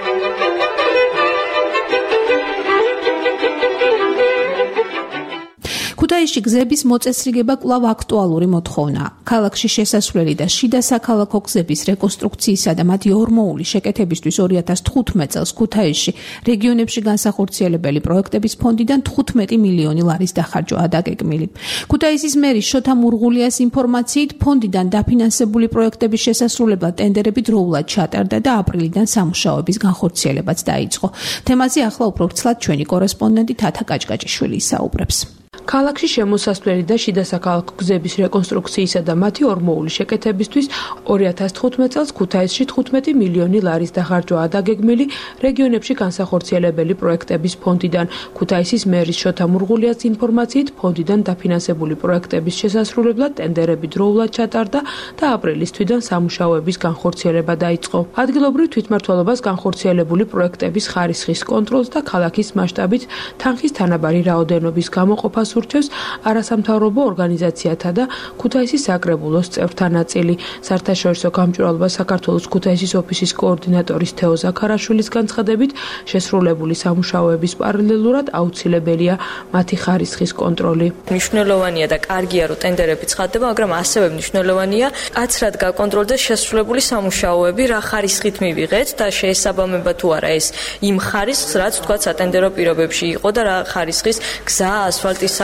ქუთაისში გზების მოწესრიგება კვლავ აქტუალური მოთხოვნაა. ქალაქში შესასვლელი და შიდა საქალაქო გზების რეკონსტრუქციისა და მათი ორმოული შეკეთებისთვის 2015 წელს ქუთაისში რეგიონებში განსახორციელებელი პროექტების ფონდიდან 15 მილიონი ლარის დახარჯვაა დაგეგმილი. ქუთაისის მერის შოთა მურღულიას ინფორმაციით, ფონდიდან დაფინანსებული პროექტების შესასრულებლად ტენდერები დროულად ჩატარდა და აპრილიდან სამუშაოების განხორციელებაც დაიწყო. თემაზე ახლა უფრო ვრცლად ჩვენი კორესპონდენტი თათა კაჭკაჭიშვილი ისაუბრებს. ქალაქში შემოსასვლელი და შიდა საქალაქო გზების რეკონსტრუქციისა და მათი ორმოული შეკეთებისთვის 2015 წელს ქუთაისში 15 მილიონი ლარის დახარჯვაა დაგეგმილი რეგიონებში განსახორციელებელი პროექტების ფონდიდან. ქუთაისის მერის შოთა მურღულიას ინფორმაციით, ფონდიდან დაფინანსებული პროექტების შესასრულებლად ტენდერები დროულად ჩატარდა და აპრილის თვიდან სამუშაოების განხორციელება დაიწყო. ადგილობრივ თვითმმართველობას განხორციელებული პროექტების ხარისხის კონტროლს და ქალაქის მასშტაბით თანხის თანაბარი რაოდენობის გამოყოფას ურჩევს არასამთავრობო ორგანიზაციათა და ქუთაისის საკრებულოს წევრთა ნაწილი. საერთაშორისო გამჭვირვალობა საქართველოს ქუთაისის ოფისის კოორდინატორის თეო ზაქარაშვილის განცხადებით, შესრულებული სამუშაოების პარალელურად აუცილებელია მათი ხარისხის კონტროლი. მნიშვნელოვანია და კარგია, რომ ტენდერები ცხადდება, მაგრამ ასევე მნიშვნელოვანია კაცრად გაკონტროლდეს შესრულებული სამუშაოები, რა ხარისხით მივიღეთ და შეესაბამება თუ არა ეს იმ ხარისხს, რაც თქვა სატენდერო პირობებში იყო და რა ხარისხის გზა, ასფალტის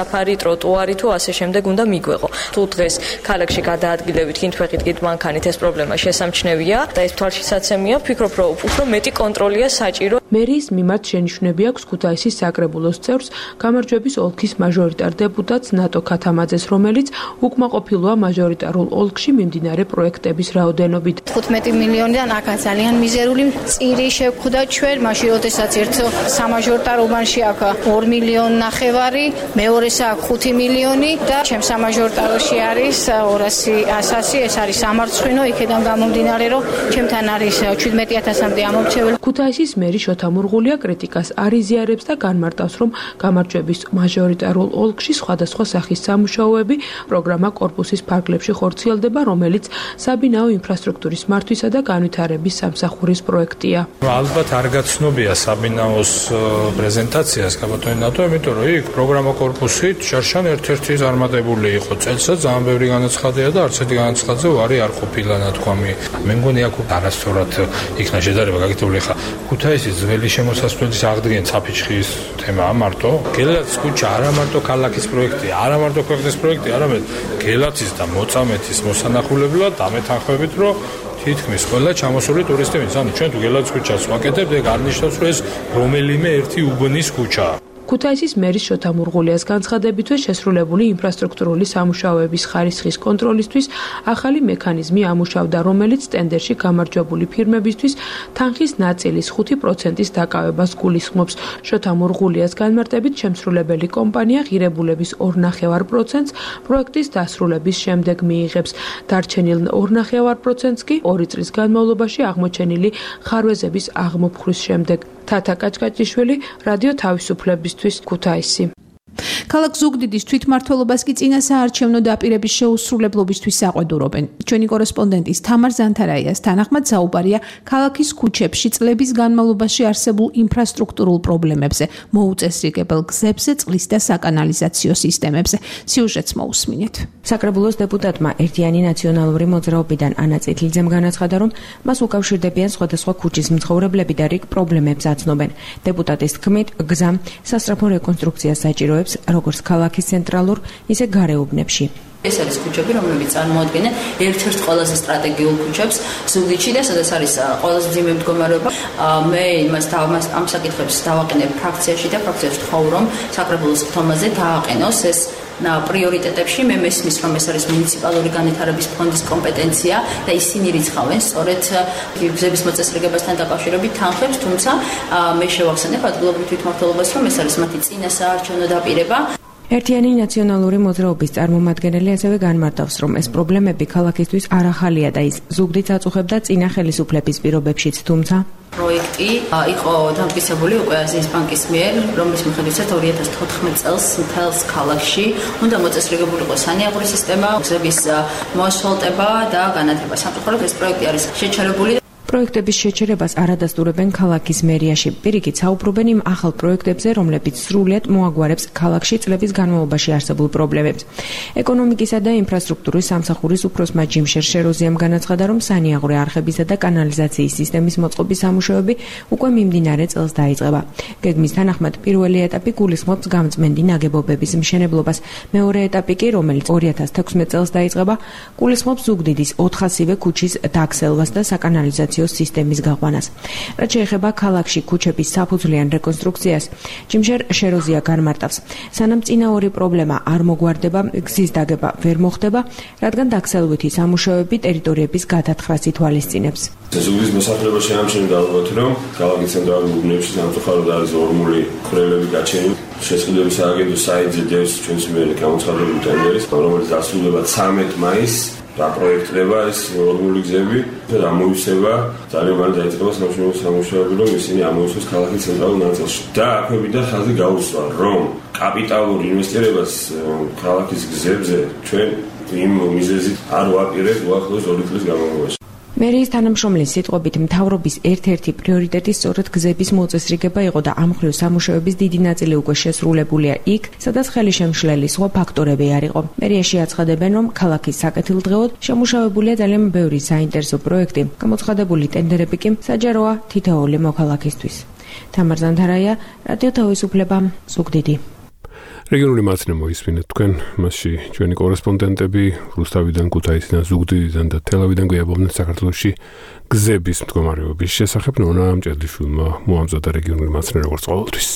საფარი, ტროტუარი თუ ასე შემდეგ უნდა მიგვეღო. თუ დღეს ქალაქში გადაადგილებით კინთვეყიდ მანქანით ეს პრობლემა შესამჩნევია და ეს თვალშისაცემია, ვფიქრობ, რომ უფრო მეტი კონტროლია საჭირო. მერიის მიმართ შენიშვნები აქვს ქუთაისის საკრებულოს წევრს, გამარჯვების ოლქის მაჟორიტარ დეპუტატს ნატო ქათამაძეს, რომელიც უკმაყოფილოა მაჟორიტარულ ოლქში მიმდინარე პროექტების რაოდენობით. 15 მილიონიდან აქაც ძალიან მიზერული წირი შევხვდა ჩვენ, მაშინ როდესაც ერთ სამაჟორიტარობაში აქ 2 მილიონი ნახევარი, მეორეს აქ 5 მილიონი და ჩემს სამაჟორიტაროში არის 200.000, ეს არის სამარცხვინო, იქიდან გამომდინარე, რომ ჩემთან არის 17,000-მდე ამომრჩეველი. ქუთაისის მერი შოთა მურღულია კრიტიკას არ იზიარებს და განმარტავს, რომ გამარჯვების მაჟორიტარულ ოლქში სხვადასხვა სახის სამუშაოები პროგრამა კორპუსის ფარგლებში ხორციელდება, რომელიც საბინაო ინფრასტრუქტურის მართვისა და განვითარების სამსახურის პროექტია. ალბათ არ გაცნობია საბინაოს პრეზენტაციას გაბატონებათო, იმიტომ რომ იქ პროგრამა კორპუსით შარშან ერთ-ერთი წარმატებული იყო. წელსაც ძალიან ბევრი განაცხადია და არც ერთი განაცხადზე ვარი არ ყოფილა ნათქვამი. მე მგონი აქ არასწორად იქნა შედარება გაკეთებული. ხა ქუთაისის ძველი შემოსასვლელის აღდგენა საფიჩხის თემაა მარტო. გელათის ქუჩა არა მარტო ქალაქის პროექტია, არა მარტო ქვეყნის პროექტი, არამედ გელათის და მოწამეთის მოსანახულებლად დამეთანხმებით, რომ თითქმის ყველა ჩამოსული ტურისტი ვინც, ანუ ჩვენ თუ გელათის ქუჩას ვაკეთებთ, ეგ არ ნიშნავს, რომ ეს რომელიმე ერთი უბნის ქუჩაა. ქუთაისის მერის შოთა მურღულიას განცხადებითვე შესრულებული ინფრასტრუქტურული სამუშაოების ხარისხის კონტროლისთვის ახალი მექანიზმი ამუშავდა, რომელიც ტენდერში გამარჯვებული ფირმებისთვის თანხის ნაწილის 5%-ის დაკავებას გულისხმობს. შოთა მურღულიას განმარტებით, შემსრულებელი კომპანია ღირებულების 2.5%-ს პროექტის დასრულების შემდეგ მიიღებს. დარჩენილ 2.5%-ს კი 2 წლის განმავლობაში აღმოჩენილი ხარვეზების აღმოფხვის შემდეგ. თათა კაჭკაჭიშვილი, რადიო თავისუფლებისთვის, ქუთაისი. ქალაქ ზუგდიდის თვითმმართველობას კი წინასაარჩევნო დაპირების შეუსრულებლობისთვის საყვედურობენ. ჩვენი კორესპონდენტის თამარ ზანთარაიას თანახმად საუბარია ქალაქის ქუჩებში წლების განმავლობაში არსებულ ინფრასტრუქტურულ პრობლემებზე, მოუწესრიგებელ გზებზე, წყლის და საკანალიზაციო სისტემებზე. სიუჟეტს მოусმინეთ. საკრებულოს დეპუტატმა ერთიანი ნაციონალური მოძრაობიდან ანა წითლიძემ განაცხადა, რომ მას უკავშირდებიან სხვადასხვა ქუჩის მცხოვრებლები და რიგ პრობლემებს აცნობენ. დეპუტატის თქმით, გზა სასწრაფო რეკონსტრუქციას საჭიროებს როგორც ქალაქის ცენტრალურ, ისე გარეუბნებში. ეს არის ქუჩები, რომლებიც წარმოადგენენ ერთ-ერთ ყველაზე სტრატეგიულ ქუჩებს ზუგდიდში და სადაც არის ყველაზე მძიმე მდგომარეობა. მე ამ საკითხებს დავაყენებ ფრაქციაში და ფრაქციაში ვთხოვ, რომ საკრებულოს ხთომაზე დააყენოს ეს პრიორიტეტებში. მე მესმის, რომ ეს არის მუნიციპალური განვითარების ფონდის კომპეტენცია და ისინი რიცხავენ სწორედ გზების მოწესრიგებასთან დაკავშირებით თანხებს, თუმცა მე შევახსენებ ადგილობრივ თვითმმართველობას, რომ ეს არის მათი წინასაარჩევნო დაპირება. ერთიანი ნაციონალური მოძრაობის წარმომადგენელი ასევე განმარტავს, რომ ეს პრობლემები ქალაქისთვის არ ახალია და ის ზუგდიდს აწუხებდა წინა ხელისუფლების პირობებშიც, თუმცა პროექტი იყო დამტკიცებული უკვე აზიის ბანკის მიერ, რომლის მიხედვითაც 2014 წელს მთელს ქალაქში უნდა მოწესრიგებულიყო სანიაღური სისტემა, გზების მოასფალტება და განათება. სამწუხაროდ ეს პროექტი არის შეჩერებული. პროექტების შეჩერებას არადასტურებენ ქალაქის მერიაში. პირიქით საუბრობენ იმ ახალ პროექტებზე, რომლებიც სრულიად მოაგვარებს ქალაქში წლების განმავლობაში არსებულ პრობლემებს. ეკონომიკისა და ინფრასტრუქტურის სამსახურის უფროსმა ჯიმშერ შეროზიამ განაცხადა, რომ სანიაღური არხებისა და კანალიზაციის სისტემის მოწყობის სამუშაოები უკვე მიმდინარე წელს დაიწყება. გეგმის თანახმად პირველი ეტაპი გულისხმობს გამწმენდი ნაგებობების მშენებლობას. მეორე ეტაპი კი, რომელიც 2016 წელს დაიწყება, გულისხმობს ზუგდიდის 400-ვე ქუჩის დაქსელვას და საკანალიზაციო სისტემის გაყვანას. რაც შეეხება ქალაქში ქუჩების საფუძვლიან რეკონსტრუქციას, ჯიმშერ შეროზია განმარტავს, სანამ წინა ორი პრობლემა არ მოგვარდება, გზის დაგება ვერ მოხდება, რადგან დაქსელვითი სამუშაოები ტერიტორიების გადათხრას ითვალისწინებს. ზუგდიდის მოსახლეობა შეამჩნევდა ალბათ, რომ ქალაქის ცენტრალურ უბნებში სამწუხაროდ არის ორმული ხვრელები გაჩენილი. შესყიდვების სააგენტო საიტზე დევს ჩვენს მიერ გამოცხადებული ტენდერის, რომელიც დასრულდება 13 მაისს. დაპროექტდება ეს ორმული გზები და ამოიცება ძალიან მალე დაიწყება სამუშაოები, რომ ისინი ამოიცვას ქალაქის ცენტრალურ ნაწილში. და აქვეებიდან ხაზი გაუსვა, რომ კაპიტალურ ინვესტირებას ქალაქის გზებზე ჩვენ იმ მიზეზით არ ვაპირებთ უახლოეს 2 წლის განმავლობაში. მერიის თანამშრომლის სიტყვებით მთავრობის ერთ-ერთი პრიორიტეტი სწორედ გზების მოწესრიგება იყო და ამ მხრივ სამუშაოების დიდი ნაწილი უკვე შესრულებულია იქ, სადაც ხელისშემშლელი სხვა ფაქტორები არ იყო. მერიაში აცხადებენ, რომ ქალაქის საკეთილდღეოდ შემუშავებულია ძალიან ბევრი საინტერესო პროექტი, გამოცხადებული ტენდერები კი საჯაროა თითოეული მოქალაქისთვის. თამარ ზანთარაია, რადიო თავისუფლება, ზუგდიდი. რეგიონული მაცნე მოისმინეთ თქვენ, მასში ჩვენი კორესპონდენტები რუსთავიდან, ქუთაისიდან, ზუგდიდიდან და თელავიდან გვიაბობდნენ საქართველოში გზების მდგომარეობის შესახებ. ნონა ამჭედიშვილმა მოამზადა რეგიონული მაცნე როგორც ყოველთვის.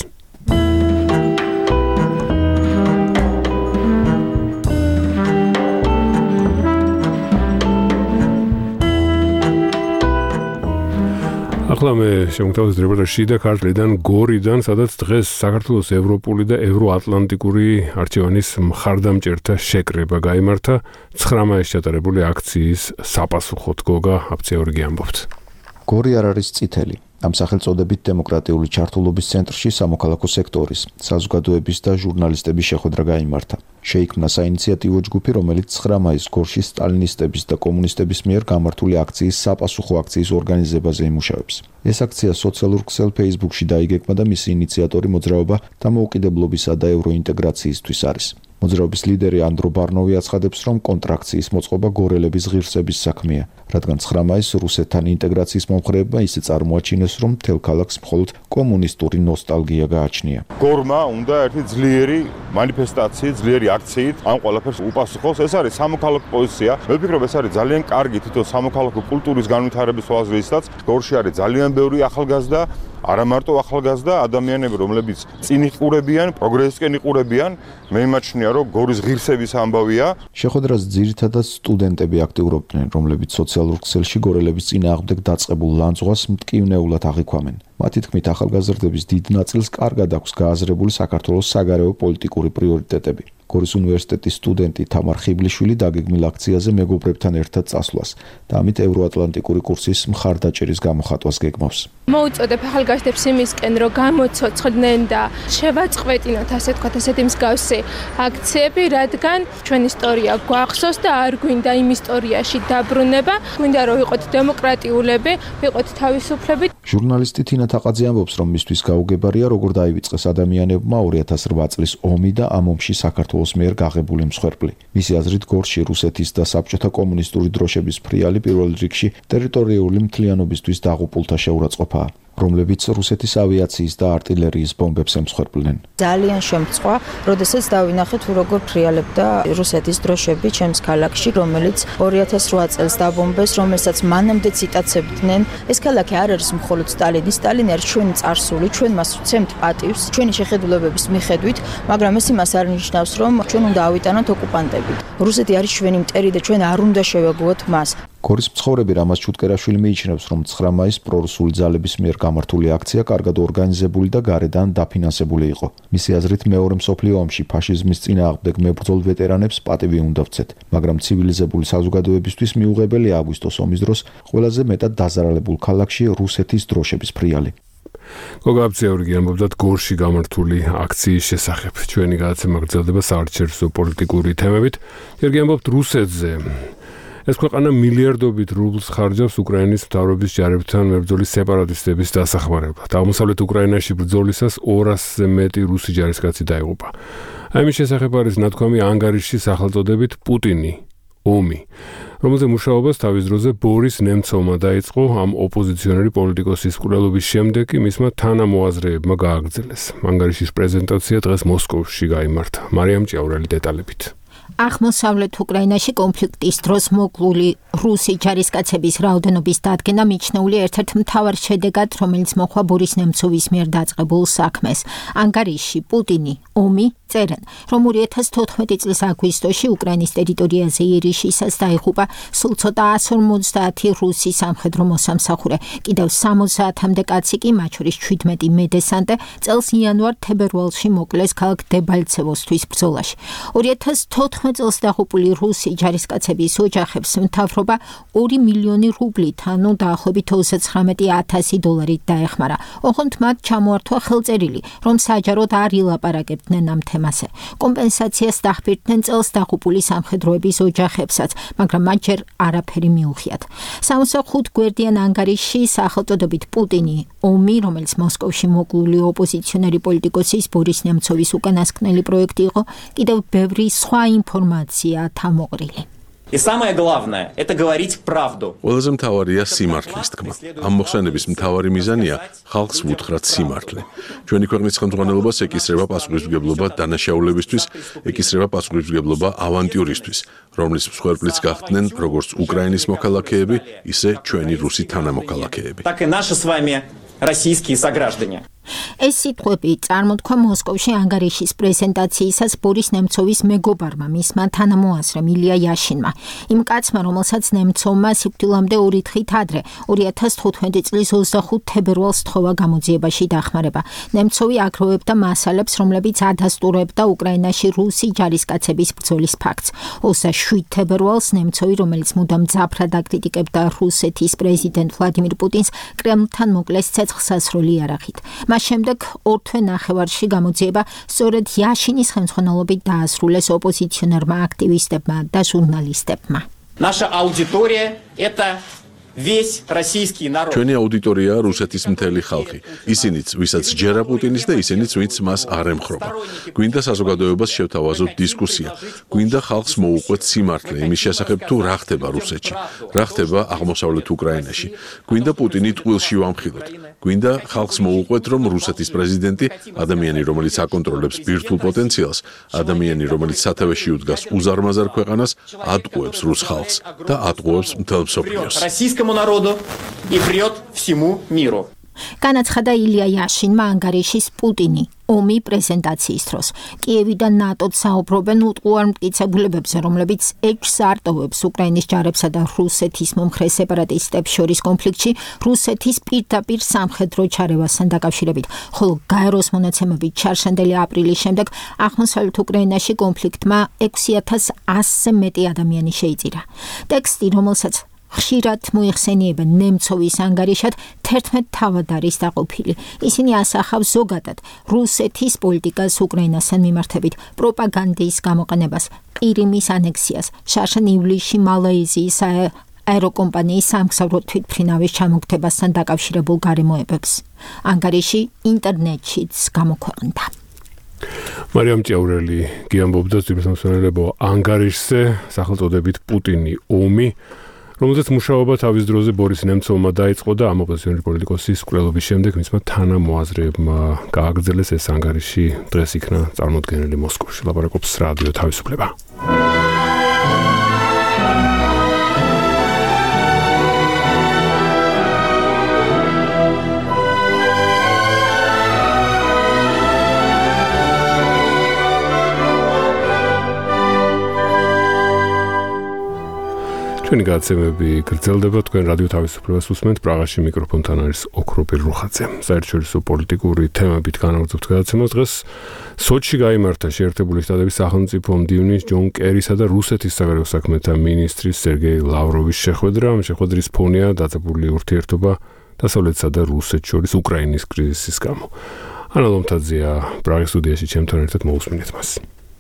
ახლა მე შემოგთავაზებთ რეპორტაჟი და ქართლიდან გორიდან, სადაც დღეს საქართველოს ევროპული და ევროატლანტიკური არჩევანის მხარდამჭერთა შეკრება გაიმართა 9 მაისს ჩატარებული აქციის საპასუხოდ. გოგა აფციორგი ამბობთ. გორი არ არის წითელი. ამ სახელწოდებით დემოკრატიული ჩართულობის ცენტრში სამოქალაქო სექტორის, საზოგადოების და ჟურნალისტების შეხვედრა გაიმართა. შეიქმნა საინიციატივო ჯგუფი, რომელიც 9 მაისს გორში სტალინისტების და კომუნისტების მიერ გამართული აქციის საპასუხო აქციის ორგანიზებაზე იმუშავებს. ეს აქცია სოციალურ ქსელ Facebook-ში დაიგეგმა და მისი ინიციატორი მოძრაობა დამოუკიდებლობისა და ევროინტეგრაციისთვის არის. მოძრაობის ლიდერი ანდრო ბარნოვი აცხადებს, რომ კონტრაქციის მოწყობა გორელების ღირსების საქმეა, რადგან 9 მაისს რუსეთთან ინტეგრაციის მომხრეებმა ისე წარმოაჩინეს, რომ მთელ ქალაქს მხოლოდ კომუნისტური ნოსტალგია გააჩნია. გორმა უნდა ერთი ძლიერი მანიფესტაციით, ძლიერი აქციით ამ ყველაფერს უპასუხოს. ეს არის სამოქალაქო პოზიცია. მე ვფიქრობ, ეს არის ძალიან კარგი თვითონ სამოქალაქო კულტურის განვითარების თვალსაზრისითაც. გორში არის ძალიან ბევრი ახალგაზრდა, არა მარტო ახალგაზრდა ადამიანები, რომლებიც წინ იყურებიან, პროგრესისკენ იყურებიან. მე იმაჩნია, რომ გორის ღირსების ამბავია. შეხვედრას ძირითადად სტუდენტები აქტიურობდნენ, რომლებიც სოციალურ ქსელში გორელების წინააღმდეგ დაწყებულ ლანძღვას მტკივნეულად აღიქვამენ. მათი თქმით, ახალგაზრდების დიდ ნაწილს კარგად აქვს გააზრებული საქართველოს საგარეო პოლიტიკური პრიორიტეტები. გორის უნივერსიტეტის სტუდენტი თამარ ხიბლიშვილი დაგეგმილ აქციაზე მეგობრებთან ერთად წასვლას და ამით ევროატლანტიკური კურსის მხარდაჭერის გამოხატვას გეგმავს. მოუწოდებ ახალგაზრდებს იმისკენ, რომ გამოცოცხლდნენ და შევაწყვეტინოთ, ასე თქვათ, ასეთი მსგავსი აქციები, რადგან ჩვენი ისტორია გვახსოვს და არ გვინდა იმ ისტორიაში დაბრუნება, გვინდა რომ ვიყოთ დემოკრატიულები, ვიყოთ თავისუფლები. ჟურნალისტი თინა თაყაძე ამბობს, რომ მისთვის გაუგებარია, როგორ დაივიწყეს ადამიანებმა 2008 წლის ომი და ამ ომში საქართველოს მიერ გაღებული მსხვერპლი. მისი აზრით, გორში რუსეთის და საბჭოთა კომუნისტური დროშების ფრიალი პირველ რიგში ტერიტორიული მთლიანობისთვის დაღუპულთა შეურაცხყოფაა, რომლებიც რუსეთის ავიაციის და артиლერიის ბომბებს ემსხვერპლნენ. ძალიან შემწყვა, როდესაც დავინახეთ, როგორ ფრიალებდა რუსეთის დროშები ჩემს ქალაქში, რომელიც 2008 წელს დაბომბეს, რომელსაც მანამდე ციტაცებდნენ. ეს ქალაქი არ არის მხოლოდ სტალინის, სტალინი არის ჩვენი წარსული, ჩვენ მას ვცემთ პატივს, ჩვენი შეხედულებების მიხედვით, მაგრამ ეს იმას არ ნიშნავს, რომ ჩვენ უნდა ავიტანოთ ოკუპანტები. რუსეთი არის ჩვენი მტერი და ჩვენ არ უნდა შევეგუოთ მას. გორის მცხოვრები რამაზ ჩუტკერაშვილი მიიჩნევს, რომ 9 მაისს პრორუსული ძალების მიერ გამართული აქცია კარგად ორგანიზებული და გარედან დაფინანსებული იყო. მისი აზრით, მეორე მსოფლიო ომში ფაშიზმის წინააღმდეგ მებრძოლ ვეტერანებს პატივი უნდა ვცეთ, მაგრამ ცივილიზებული საზოგადოებისთვის მიუღებელია აგვისტოს ომის დროს ყველაზე მეტად დაზარალებულ ქალაქში რუსეთის დროშების ფრიალი. გოგა აფციორგი ამბობდა გორში გამართული აქციის შესახებ. ჩვენი გადაცემა გრძელდება საარჩევნო პოლიტიკური თემებით. ჯერ ამბობთ რუსეთზე. ეს ქვეყანა მილიარდობით რუბლს ხარჯავს უკრაინის მთავრობის ჯარებთან მებრძოლის სეპარატისტების დასახმარებლად. აღმოსავლეთ უკრაინაში ბრძოლისას 200-ზე მეტი რუსი ჯარისკაცი დაიღუპა. ამის შესახებ არის ნათქვამი ანგარიშის სახელწოდებით პუტინი, ომი, რომელზე მუშაობას თავის დროზე ბორის ნემცოვმა დაიწყო. ამ ოპოზიციონერი პოლიტიკოსის მკვლელობის შემდეგ კი მისმა თანამოაზრეებმა გააგრძელეს. ანგარიშის პრეზენტაცია დღეს მოსკოვში გაიმართა. მარიამ ჭიაურელი დეტალებით. აღმოსავლეთ უკრაინაში კონფლიქტის დროს მოკლული რუსი ჯარისკაცების რაოდენობის დადგენა მიჩნეული ერთ-ერთ მთავარ შედეგად, რომელიც მოხდა ბორის ნემცოვის მიერ დაწყებულ საქმეს. ანგარიში პუტინი, ომი წერენ, რომ 2014 წლის აგვისტოში უკრაინის ტერიტორიაზე იერიშისას დაიღუპა სულ ცოტა 150 რუსი სამხედრო მოსამსახურე. კიდევ 60-მდე კაცი კი, მათ შორის 17 მედესანტე, წელს იანვარ-თებერვალში მოკლეს ქალაქ დებალცევოსთვის ბრძოლაში. 2014 წელს დაღუპული რუსი ჯარისკაცების ოჯახებს მთავრობა 2 მილიონი რუბლით, ანუ დაახლოებით $39,000 დაეხმარა. ოღონდ მათ ჩამოართვა ხელწერილი, რომ საჯაროდ არ ილაპარაკებდნენ ამ თემაზე. კომპენსაციას დახბირდნენ წელს დაღუპული სამხედროების ოჯახებსაც, მაგრამ მათ ჯერ არაფერი მიუღიათ. 65 გვერდიან ანგარიში სახელწოდებით პუტინი, ომი, რომელიც მოსკოვში მოკლული ოპოზიციონერი პოლიტიკოსის ბორის ნემცოვის უკანასკნელი პროექტი იყო, კიდევ ბევრი სხვა ინფორმაცია თამოყრილი. И самое главное это говорить правду. ყველაზე მთავარია სიმართლის თქმა. ამ მოხსენების მთავარი მიზანია ხალხს უთხრათ სიმართლე. ჩვენი ქვეყნის ხელმძღვანელობას ეკისრება პასუხისმგებლობა დანაშაულებისთვის, ეკისრება პასუხისმგებლობა ავანტიურისთვის, რომლის მსხვერპლიც გახდნენ როგორც უკრაინის მოქალაქეები, ისე ჩვენი რუსი თანამოქალაქეები. Так и наши с вами российские сограждане. ეს სიტყვები წარმოთქვა მოსკოვში ანგარიშის პრეზენტაციისას ბორის ნემცოვის მეგობარმა, მისმა თანამოაზრემ ილია იაშინმა. იმ კაცმა, რომელსაც ნემცოვმა სიკვდილამდე 2 დღით ადრე 2015 წლის 25 თებერვალს თხოვა გამოძიებაში დახმარება. ნემცოვი აგროვებდა მასალებს, რომლებიც ადასტურებდა უკრაინაში რუსი ჯარისკაცების ბრძოლის ფაქტს. 27 თებერვალს ნემცოვი, რომელიც მუდამ ძაფრად აკრიტიკებდა რუსეთის პრეზიდენტ ვლადიმირ პუტინს, კრემლთან მოკლეს ცეცხლსასროლი იარაღით. შემდეგ 2 თვე ნახევარში გამოძიება სწორედ იაშინის ხელმძღვანელობით დაასრულეს ოპოზიციონერმა აქტივისტებმა და ჟურნალისტებმა. Наша аудитория это весь российский народ. ჩვენი აუდიტორია რუსეთის მთელი ხალხი. ისინიც, ვისაც ჯერა პუტინის და ისინიც, ვინც მას არ ემხრობა. გვინდა საზოგადოებას შევთავაზოთ დისკუსია. გვინდა ხალხს მოუყვეთ სიმართლე იმის შესახებ თუ რა ხდება რუსეთში, რა ხდება აღმოსავლეთ უკრაინაში. გვინდა პუტინი ტყუილში ვამხილოთ. გვინდა ხალხს მოუყვეთ, რომ რუსეთის პრეზიდენტი, ადამიანი, რომელიც აკონტროლებს ბირთვულ პოტენციალს, ადამიანი, რომელიც სათავეში უდგას უზარმაზარ ქვეყანას, ატყუებს რუს ხალხს და ატყუებს მთელ მსოფლიოს. народу и врет всему миру. განაცხადა ილია იაშინმა ანგარიშის პუტინი ომი პრეზენტაციის დროს. კიევი და ნატო საუბრობენ უტყუარ მტკიცებულებებზე, რომლებიც ეჭვს არტოვებს უკრაინის ჯარებსა და რუსეთის მომხრე სეპარატისტებს შორის კონფლიქტში რუსეთის პირდაპირ სამხედრო ჩარევასთან დაკავშირებით, ხოლო გაეროს მონაცემებით ჩარშანდელი აპრილის შემდეგ აღმოსავლეთ უკრაინაში კონფლიქტმა 6100-ზე მეტი ადამიანი შეიწირა. ტექსტი, რომელსაც ხშირად მოიხსენიებენ ნემცოვის ანგარიშად, 11 თავად არის დაყოფილი. ისინი ასახავს ზოგადად რუსეთის პოლიტიკას უკრაინასთან მიმართებით, პროპაგანდის გამოყენებას, ყირიმის ანექსიას, შარშან ივლისში მალაიზიის აეროკომპანიის სამგზავრო თვითმფრინავის ჩამოგდებასთან დაკავშირებულ გარემოებებს. ანგარიში ინტერნეტშიც გამოქვეყნდა. მარიამ ჭიაურელი გიამბობდა ძირითადად ანგარიშზე, სახელწოდებით პუტინი ომი, რომელზეც მუშაობა თავის დროზე ბორის ნემცოვმა დაიწყო და ამ ოპოზიციონერი პოლიტიკოსის მკვლელობის შემდეგ მისმა თანამოაზრეებმა გააგრძელეს ეს ანგარიში. დღეს იქნა წარმოდგენილი მოსკოვში. ლაპარაკობს რადიო თავისუფლება. ჩვენი გადაცემები გრძელდება, თქვენ რადიო თავისუფლებას უსმენთ, პრაღაში მიკროფონთან არის ოქროპირ რუხაძე. საერთაშორისო პოლიტიკური თემებით განაგრძობთ გადაცემას. დღეს სოჩში გაიმართა შეერთებული შტატების სახელმწიფო მდივნის ჯონ კერისა და რუსეთის საგარეო საქმეთა მინისტრის სერგეი ლავროვის შეხვედრა. ამ შეხვედრის ფონია დაძაბული ურთიერთობა დასავლეთსა და რუსეთს შორის უკრაინის კრიზისის გამო. ანა ლომთაძეა პრაღის სტუდიაში ჩემთან ერთად მოусმინეთ მას.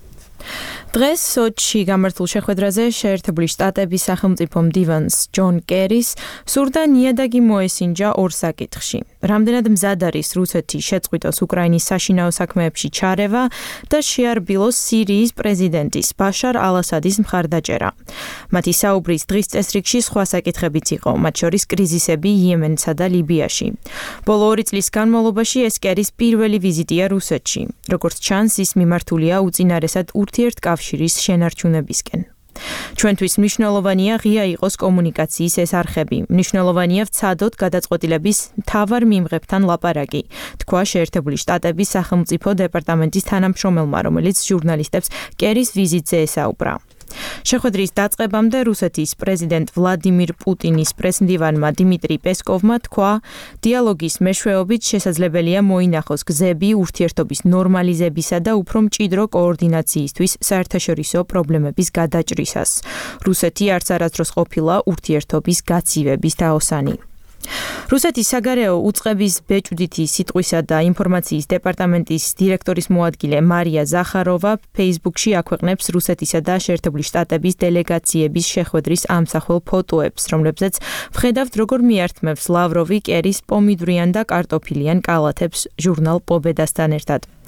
დღეს სოჩში გამართულ შეხვედრაზე შეერთებული შტატების სახელმწიფო მდივანს ჯონ კერის სურდა ნიადაგი მოესინჯა ორ საკითხში. რამდენად მზად არის რუსეთი შეწყვიტოს უკრაინის საშინაო საქმეებში ჩარევა და შეარბილოს სირიის პრეზიდენტის ბაშარ ალ-ასადის მხარდაჭერა. მათი საუბრის დღის წესრიგში სხვა საკითხებიც იყო, მათ შორის კრიზისები იემენსა და ლიბიაში. ბოლო 2 წლის განმავლობაში ეს კერის პირველი ვიზიტია რუსეთში. როგორც ჩანს, ის მიმართულია უწინარესად ურთიერთკავშირის შენარჩუნებისკენ. ჩვენთვის მნიშვნელოვანია ღია იყოს კომუნიკაციის ეს არხები. მნიშვნელოვანია ვცადოთ გადაწყვეტილების მთავარ მიმღებთან ლაპარაკი, თქვა შეერთებული შტატების სახელმწიფო დეპარტამენტის თანამშრომელმა, რომელიც ჟურნალისტებს კერის ვიზიტზე ესაუბრა. შეხვედრის დაწყებამდე რუსეთის პრეზიდენტ ვლადიმირ პუტინის პრესმდივანმა დიმიტრი პესკოვმა თქვა, დიალოგის მეშვეობით შესაძლებელია მოინახოს გზები ურთიერთობის ნორმალიზებისა და უფრო მჭიდრო კოორდინაციისთვის საერთაშორისო პრობლემების გადაჭრისას. რუსეთი არც არასდროს ყოფილა ურთიერთობის გაცივების დაოსანი. რუსეთის საგარეო უწყების ბეჭდვითი სიტყვისა და ინფორმაციის დეპარტამენტის დირექტორის მოადგილე მარია ზახაროვა Facebook-ში აქვეყნებს რუსეთისა და შეერთებული შტატების დელეგაციების შეხვედრის ამსახველ ფოტოებს, რომლებზეც ვხედავთ, როგორ მიართმევს ლავროვი კერის პომიდრიან და კარტოფილიან კალათებს ჟურნალ პობედასთან ერთად.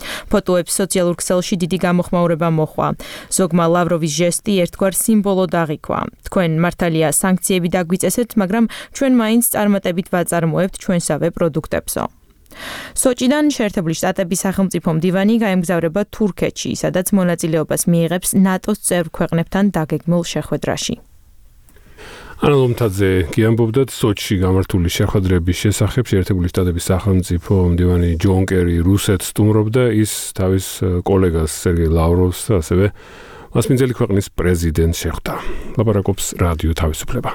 ფოტოებს სოციალურ ქსელში დიდი გამოხმაურება მოჰყვა. ზოგმა ლავროვის ჟესტი ერთგვარ სიმბოლოდ აღიქვა. თქვენ მართალია სანქციები დაგვიწესეთ, მაგრამ ჩვენ მაინც წარმატებით ვაწარმოებთ ჩვენსავე პროდუქტებსო. სოჭიდან შეერთებული შტატების სახელმწიფო მდივანი გაემგზავრება თურქეთში, სადაც მონაწილეობას მიიღებს ნატოს წევრ ქვეყნებთან დაგეგმილ შეხვედრაში. ანა ლომთაძე გიამბობდათ სოჭში გამართული შეხვედრების შესახებ შეერთებული შტატების სახელმწიფო მდივანი ჯონ კერი რუსეთს სტუმრობდა, ის თავის კოლეგას სერგეი ლავროვს და ასევე მასპინძელი ქვეყნის პრეზიდენტს შეხვდა. ლაპარაკობს რადიო თავისუფლება.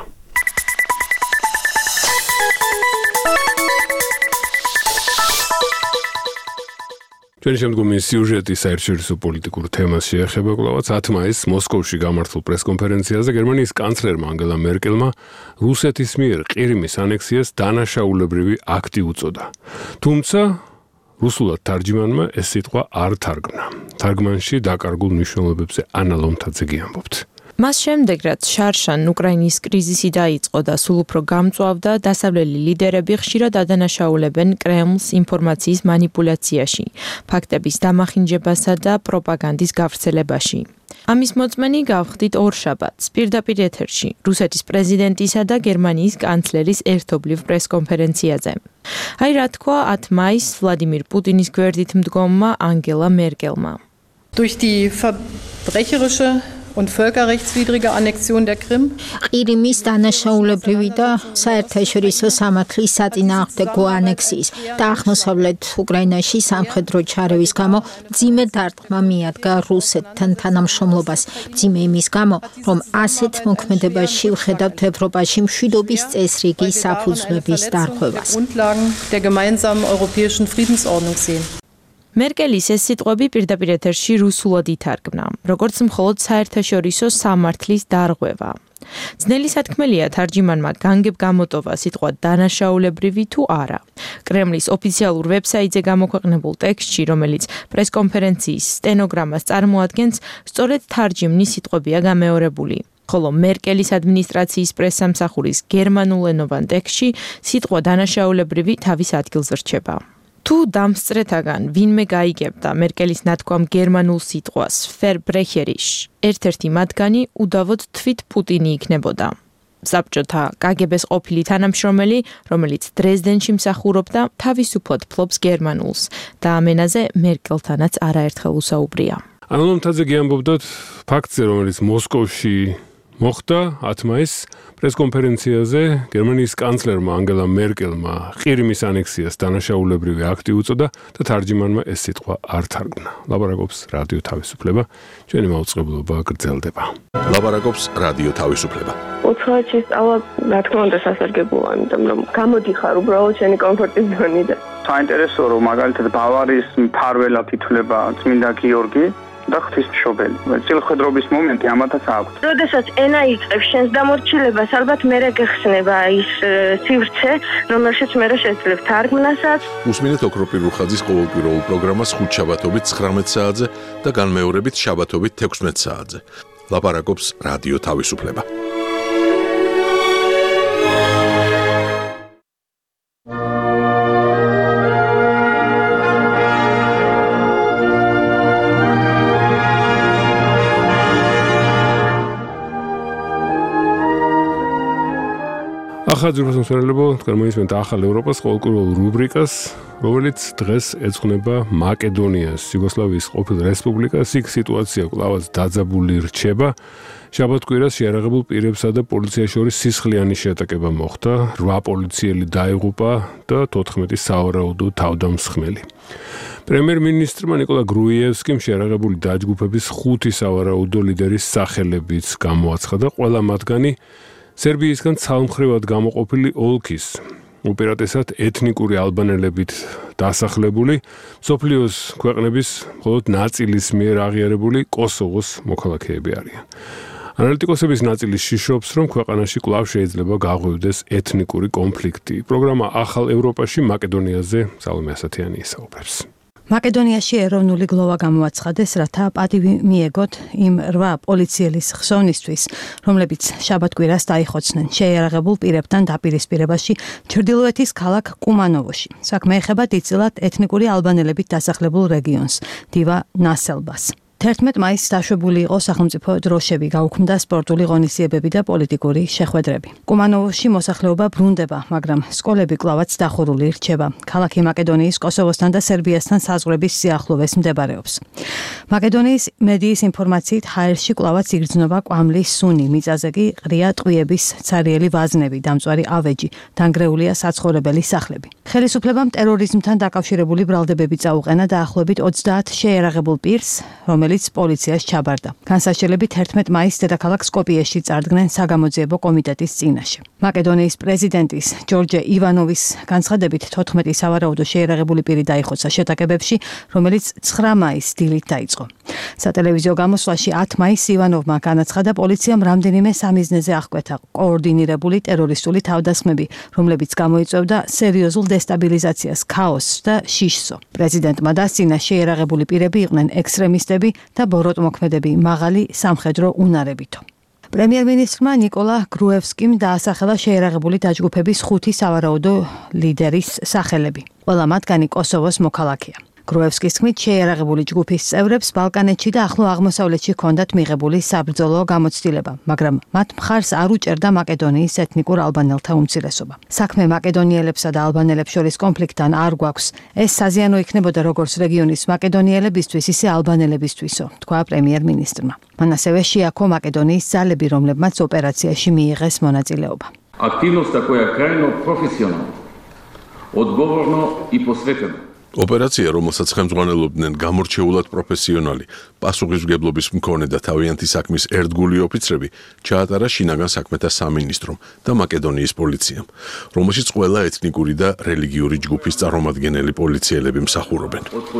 ჩვენი შემდგომი სიუჟეტი საერთაშორისო პოლიტიკურ თემას შეეხება კვლავაც 10 მაისს მოსკოვში გამართულ პრესკონფერენციაზე გერმანიის კანცლერმა ანგელა მერკელმა რუსეთის მიერ ყირიმის ანექსიას დანაშაულებრივი აქტი უწოდა. თუმცა რუსულად თარჯიმანმა ეს სიტყვა არ თარგმნა. თარგმანში დაკარგულ მნიშვნელობებზე ანა ლომთაძე გიამბობთ. მას შემდეგ, რაც შარშან უკრაინის კრიზისი დაიწყო და სულ უფრო გამწვავდა, დასავლელი ლიდერები ხშირად ადანაშაულებენ კრემლს ინფორმაციის манипуляციაში, ფაქტების დამახინჯებასა და პროპაგანდის გავრცელებაში. ამის მოწმენი გავხდით ორშაბათს, პირდაპირ ეთერში, რუსეთის პრეზიდენტისა და გერმანიის კანცლერის ერთობლივ პრესკონფერენციაზე. აი რა თქვა 10 მაისს ვლადიმირ პუტინის გვერდით მდგომმა ანგელა მერკელმა. Durch die verbrecherische und völkerrechtswidrige Annexion der Krim. ყირიმის დანაშაულებრივი და საერთაშორისო სამართლის საწინააღმდეგო ანექსიის და აღმოსავლეთ უკრაინაში სამხედრო ჩარევის გამო მძიმე დარტყმა მიადგა რუსეთთან თანამშრომლობას. მძიმე იმის გამო, რომ ასეთ მოქმედებაში ვხედავთ ევროპაში მშვიდობის წესრიგი საფუძვლების დარღვევას. Grundlagen der gemeinsamen europäischen Friedensordnung sehen. მერკელის ეს სიტყვები პირდაპირ ეთერში რუსულად ითარგმნა, როგორც მხოლოდ საერთაშორისო სამართლის დარღვევა. ძნელი სათქმელია თარჯიმანმა განგებ გამოტოვა სიტყვა დანაშაულებრივი თუ არა. კრემლის ოფიციალურ ვებსაიტზე გამოქვეყნებულ ტექსტში, რომელიც პრესკონფერენციის სტენოგრამას წარმოადგენს, სწორედ თარჯიმნის სიტყვებია გამეორებული. ხოლო მერკელის ადმინისტრაციის პრესსამსახურის გერმანულენოვან ტექსტში სიტყვა დანაშაულებრივი თავის ადგილს რჩება. თუ დამსწრეთაგან ვინმე გაიგებდა მერკელის ნათქვამ გერმანულ სიტყვას Verbrecherich, ერთ-ერთი მათგანი უდავოდ თვით პუტინი იქნებოდა. საბჭოთა KGB-ს ყოფილი თანამშრომელი, რომელიც დრეზდენში მსახურობდა, თავისუფლად ფლობს გერმანულს და ამ ენაზე მერკელთანაც არაერთხელ უსაუბრია. ანა ლომთაძე გიამბობდათ ფაქტზე, რომელიც მოსკოვში მოხდა 10 მაისს პრესკონფერენციაზე გერმანიის კანცლერმა ანგელა მერკელმა ყირიმის ანექსიას დანაშაულებრივი აქტი უწოდა და თარჯიმანმა ეს სიტყვა არ თარგმნა. ლაპარაკობს რადიო თავისუფლება, ჩვენი მაუწყებლობა გრძელდება. ლაპარაკობს რადიო თავისუფლება. უცხოეთში სწავლა, რა თქმა უნდა, სასარგებლოა, იმიტომ რომ გამოდიხარ უბრალოდ შენი კომფორტის ზონიდან. საინტერესო რომ მაგალითად ბავარიის მფარველად ითვლება წმინდა გიორგი და ღვთისმშობელი. წილხვედრობის მომენტი ამათაც აქვს. როდესაც ენა იწყებს შენს დამორჩილებას, ალბათ მერე გეხსნება ის სივრცე, რომელშიც მერე შეძლებ თარგმნასაც. უსმინეთ ოქროპირ რუხაძის ყოველკვირეულ პროგრამას ხუთშაბათობით 19 საათზე და განმეორებით შაბათობით 16 საათზე. ლაპარაკობს რადიო თავისუფლება. ახალ ძირფასმსვერელებო, თქვენ მოისმენთ ახალ ევროპას ყოველკვირეულ რუბრიკას, რომელიც დღეს ეძღვნება მაკედონიას, იუგოსლავიის ყოფილ რესპუბლიკას. იქ სიტუაცია კვლავაც დაძაბული რჩება. შაბათკვირას შეიარაღებულ პირებსა და პოლიციას შორის სისხლიანი შეტაკება მოხდა. 8 პოლიციელი დაიღუპა და 14 სავარაუდო თავდამსხმელი. პრემიერ-მინისტრმა ნიკოლა გრუიევსკიმ შეიარაღებული დაჯგუფების 5 სავარაუდო ლიდერის სახელებიც გამოაცხადა, ყველა მათგანი სერბიისგან ცალმხრივად გამოყოფილი ოლქის, უპირატესად ეთნიკური ალბანელებით დასახლებული, მსოფლიოს ქვეყნების მხოლოდ ნაწილის მიერ აღიარებული კოსოვოს მოქალაქეები არიან. ანალიტიკოსების ნაწილი შიშობს, რომ ქვეყანაში კვლავ შეიძლება გაღვივდეს ეთნიკური კონფლიქტი. პროგრამა ახალ ევროპაში მაკედონიაზე სალომე ასათიანი ისაუბრებს. მაკედონიაში ეროვნული გლოვა გამოაცხადეს, რათა პატივი მიეგოთ იმ 8 პოლიციელის ხსოვნისთვის, რომლებიც შაბათ-კვირას დაიხოცნენ შეიარაღებულ პირებთან დაპირისპირებაში ჩრდილოეთის ქალაქ კუმანოვოში. საქმე ეხება დიდწილად ეთნიკური ალბანელებით დასახლებულ რეგიონს, დივა ნასელბას. 11 მაისს დაშვებული იყო სახელმწიფო დროშები, გაუქმდა სპორტული ღონისძიებები და პოლიტიკური შეხვედრები. კუმანოვოში მოსახლეობა ბრუნდება, მაგრამ სკოლები კლავაც დახურული რჩება. ქალაქი მაკედონიის, კოსოვოსთან და სერბიასთან საზღვრების სიახლოვეს მდებარეობს. მაკედონიის მედიის ინფორმაციით, ჰაერში კლავაც იგრძნობა კვამლის სუნი, მიწაზე კი ყრია ტყვიების ცარიელი ვაზნები, დამწვარი ავეჯი, დანგრეულია საცხოვრებელი სახლები. ხელისუფლებამ ტერორიზმთან დაკავშირებული ბრალდებები წაუყენა დაახლოებით 30 შეიარაღებულ პირს, რომელიც პოლიციას ჩაბარდა. განსაშლელებით 11 მაისს დედაქალაქ სკოპიეში წარდგნენ საგამოძიებო კომიტეტის წინაშე. მაკედონიის პრეზიდენტის ჯორჯე ივანოვის განცხადებით 14 სავარაუდო შეიარაღებული პირი დაიხოცა შეტაკებებში, რომელიც 9 მაისს დილით დაიწყო. სატელევიზიო გამოსვლაში 10 მაისს ივანოვმა განაცხადა, პოლიციამ რამდენიმე სამიზნეზე აღკვეთა კოორდინირებული ტერორისტული თავდასხმები, რომლებიც გამოიწვევდა სერიოზულ დესტაბილიზაციას, ქაოსს და შიშსო. პრეზიდენტმა დასცინა შეიარაღებული პირები იყვნენ ექსტრემისტები და ბოროტმოქმედები მაღალი სამხედრო უნარებითო. პრემიერ-მინისტრმა ნიკოლა გრუევსკიმ დაასახელა შეიარაღებული დაჯგუფების 5 სავარაუდო ლიდერის სახელები. ყველა მათგანი კოსოვოს მოქალაქეა. გრუევსკის თქმით, შეიარაღებული ჯგუფის წევრებს ბალკანეთში და ახლო აღმოსავლეთში ჰქონდათ მიღებული საბრძოლო გამოცდილება, მაგრამ მათ მხარს არ უჭერდა მაკედონიის ეთნიკურ ალბანელთა უმცირესობა. საქმე მაკედონიელებსა და ალბანელებს შორის კონფლიქტთან არ გვაქვს. ეს საზიანო იქნებოდა როგორც რეგიონის მაკედონიელებისთვის, ისე ალბანელებისთვისო, თქვა პრემიერ-მინისტრმა. მან ასევე შეაქო მაკედონიის ძალები, რომლებმაც ოპერაციაში მიიღეს მონაწილეობა. Активност такое крайне профессионально, odgovorno и posveteno. ოპერაცია, რომელსაც ხელმძღვანელობდნენ გამორჩეულად პროფესიონალი, პასუხისმგებლობის მქონე და თავიანთი საქმის ერთგული ოფიცრები, ჩაატარა შინაგან საქმეთა სამინისტრომ და მაკედონიის პოლიციამ, რომელშიც ყველა ეთნიკური და რელიგიური ჯგუფის წარმომადგენელი პოლიციელები მსახურობენ.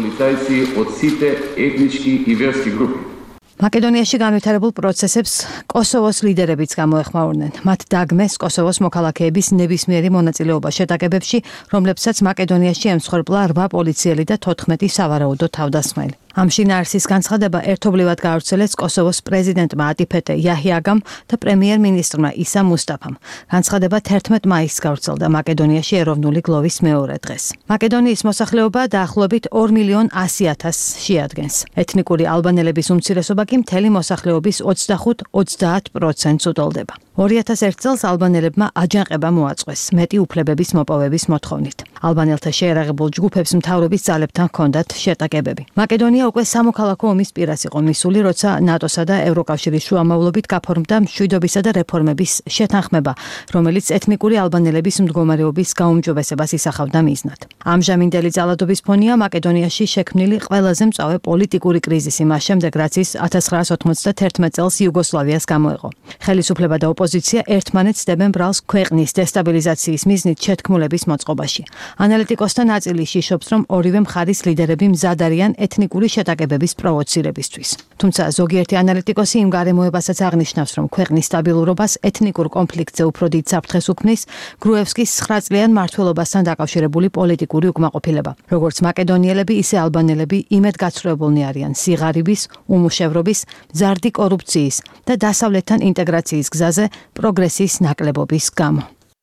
მაკედონიაში განვითარებულ პროცესებს კოსოვოს ლიდერებიც გამოეხმაურნენ. მათ დაგმეს კოსოვოს მოქალაქეების ნებისმიერი მონაწილეობა შეტაკებებში, რომლებსაც მაკედონიაში ემსხვერპლა 8 პოლიციელი და 14 სავარაუდო თავდასხმელი. ამ შინაარსის განცხადება ერთობლივად გაავრცელეს კოსოვოს პრეზიდენტმა ატიფეტე იაჰიაგამ და პრემიერ-მინისტრმა ისა მუსტაფამ. განცხადება 11 მაისს გავრცელდა მაკედონიაში ეროვნული გლოვის მეორე დღეს. მაკედონიის მოსახლეობა დაახლოებით 2.100.000 შეადგენს. ეთნიკური ალბანელების უმცირესობა კი მთელი მოსახლეობის 25-30%-ს უტოლდება. 2001 წელს ალბანელებმა აჯანყება მოაწყვეს მეტი უფლებების მოპოვების მოთხოვნით. ალბანელთა შეიარაღებულ ჯგუფებს მთავრობის ძალებთან ჰქონდათ შეტაკებები. მაკედონია უკვე სამოქალაქო ომის პირას იყო მისული, როცა ნატოსა და ევროკავშირის შუამავლობით გაფორმდა მშვიდობისა და რეფორმების შეთანხმება, რომელიც ეთნიკური ალბანელების მდგომარეობის გაუმჯობესებას ისახავდა მიზნად. ამჟამინდელი ძალადობის ფონია მაკედონიაში შექმნილი ყველაზე მწვავე პოლიტიკური კრიზისი მას შემდეგ, რაც ის 1991 წელს იუგოსლავიას გამოეყო. ხელისუფლება და ოპოზიცია ერთმანეთს დებენ ბრალს ქვეყნის დესტაბილიზაციის მიზნით შეთქმულების მოწყობაში. ანალიტიკოსთა ნაწილი შიშობს, რომ ორივე მხარის ლიდერები მზად არიან ეთნიკური შეტაკებების პროვოცირებისთვის. თუმცა ზოგიერთი ანალიტიკოსი იმ გარემოებასაც აღნიშნავს, რომ ქვეყნის სტაბილურობას ეთნიკურ კონფლიქტზე უფრო დიდ საფრთხეს უქმნის გრუევსკის 9 წლიან მმართველობასთან დაკავშირებული პოლიტიკური უკმაყოფილება. როგორც მაკედონიელები, ისე ალბანელები იმედგაცრუებულნი არიან სიღარიბის, უმუშევრობის, მზარდი კორუფციის და დასავლეთთან ინტეგრაციის გზაზე პროგრესის ნაკლებობის გამო.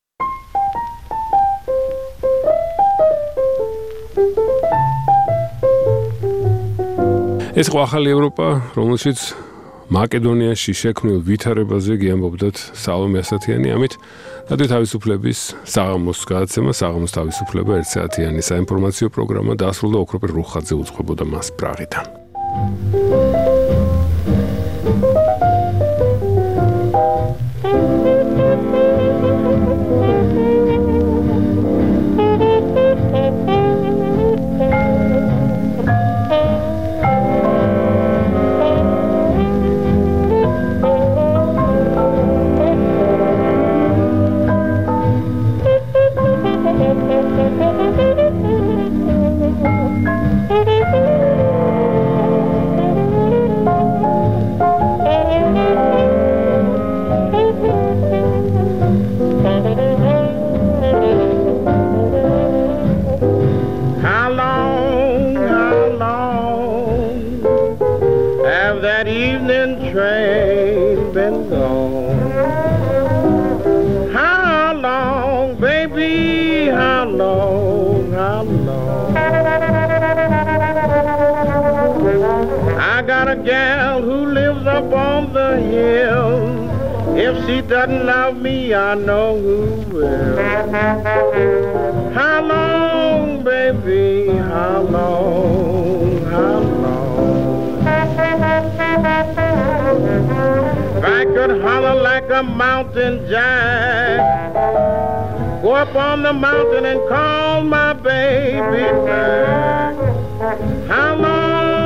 ეს ახალი ევროპა, რომელშიც მაკედონიაში შექმნილ ვითარებაზე გიამბობდათ სალომე ასათიანი, ამით რადიო თავისუფლების საღამოს გადაცემა, საღამოს თავისუფლება 1 საათიანი საინფორმაციო პროგრამა დაასრულა. ოქროპირ რუხაძე უძღვებოდა მას პრაღიდან. have that evening train been gone? How long, baby, how long, how long? I got a gal who lives up on the hill. If she doesn't love me, I know who will. How long, baby, how long, how long? If I could holler like a mountain jack, go up on the mountain and call my baby back. How long?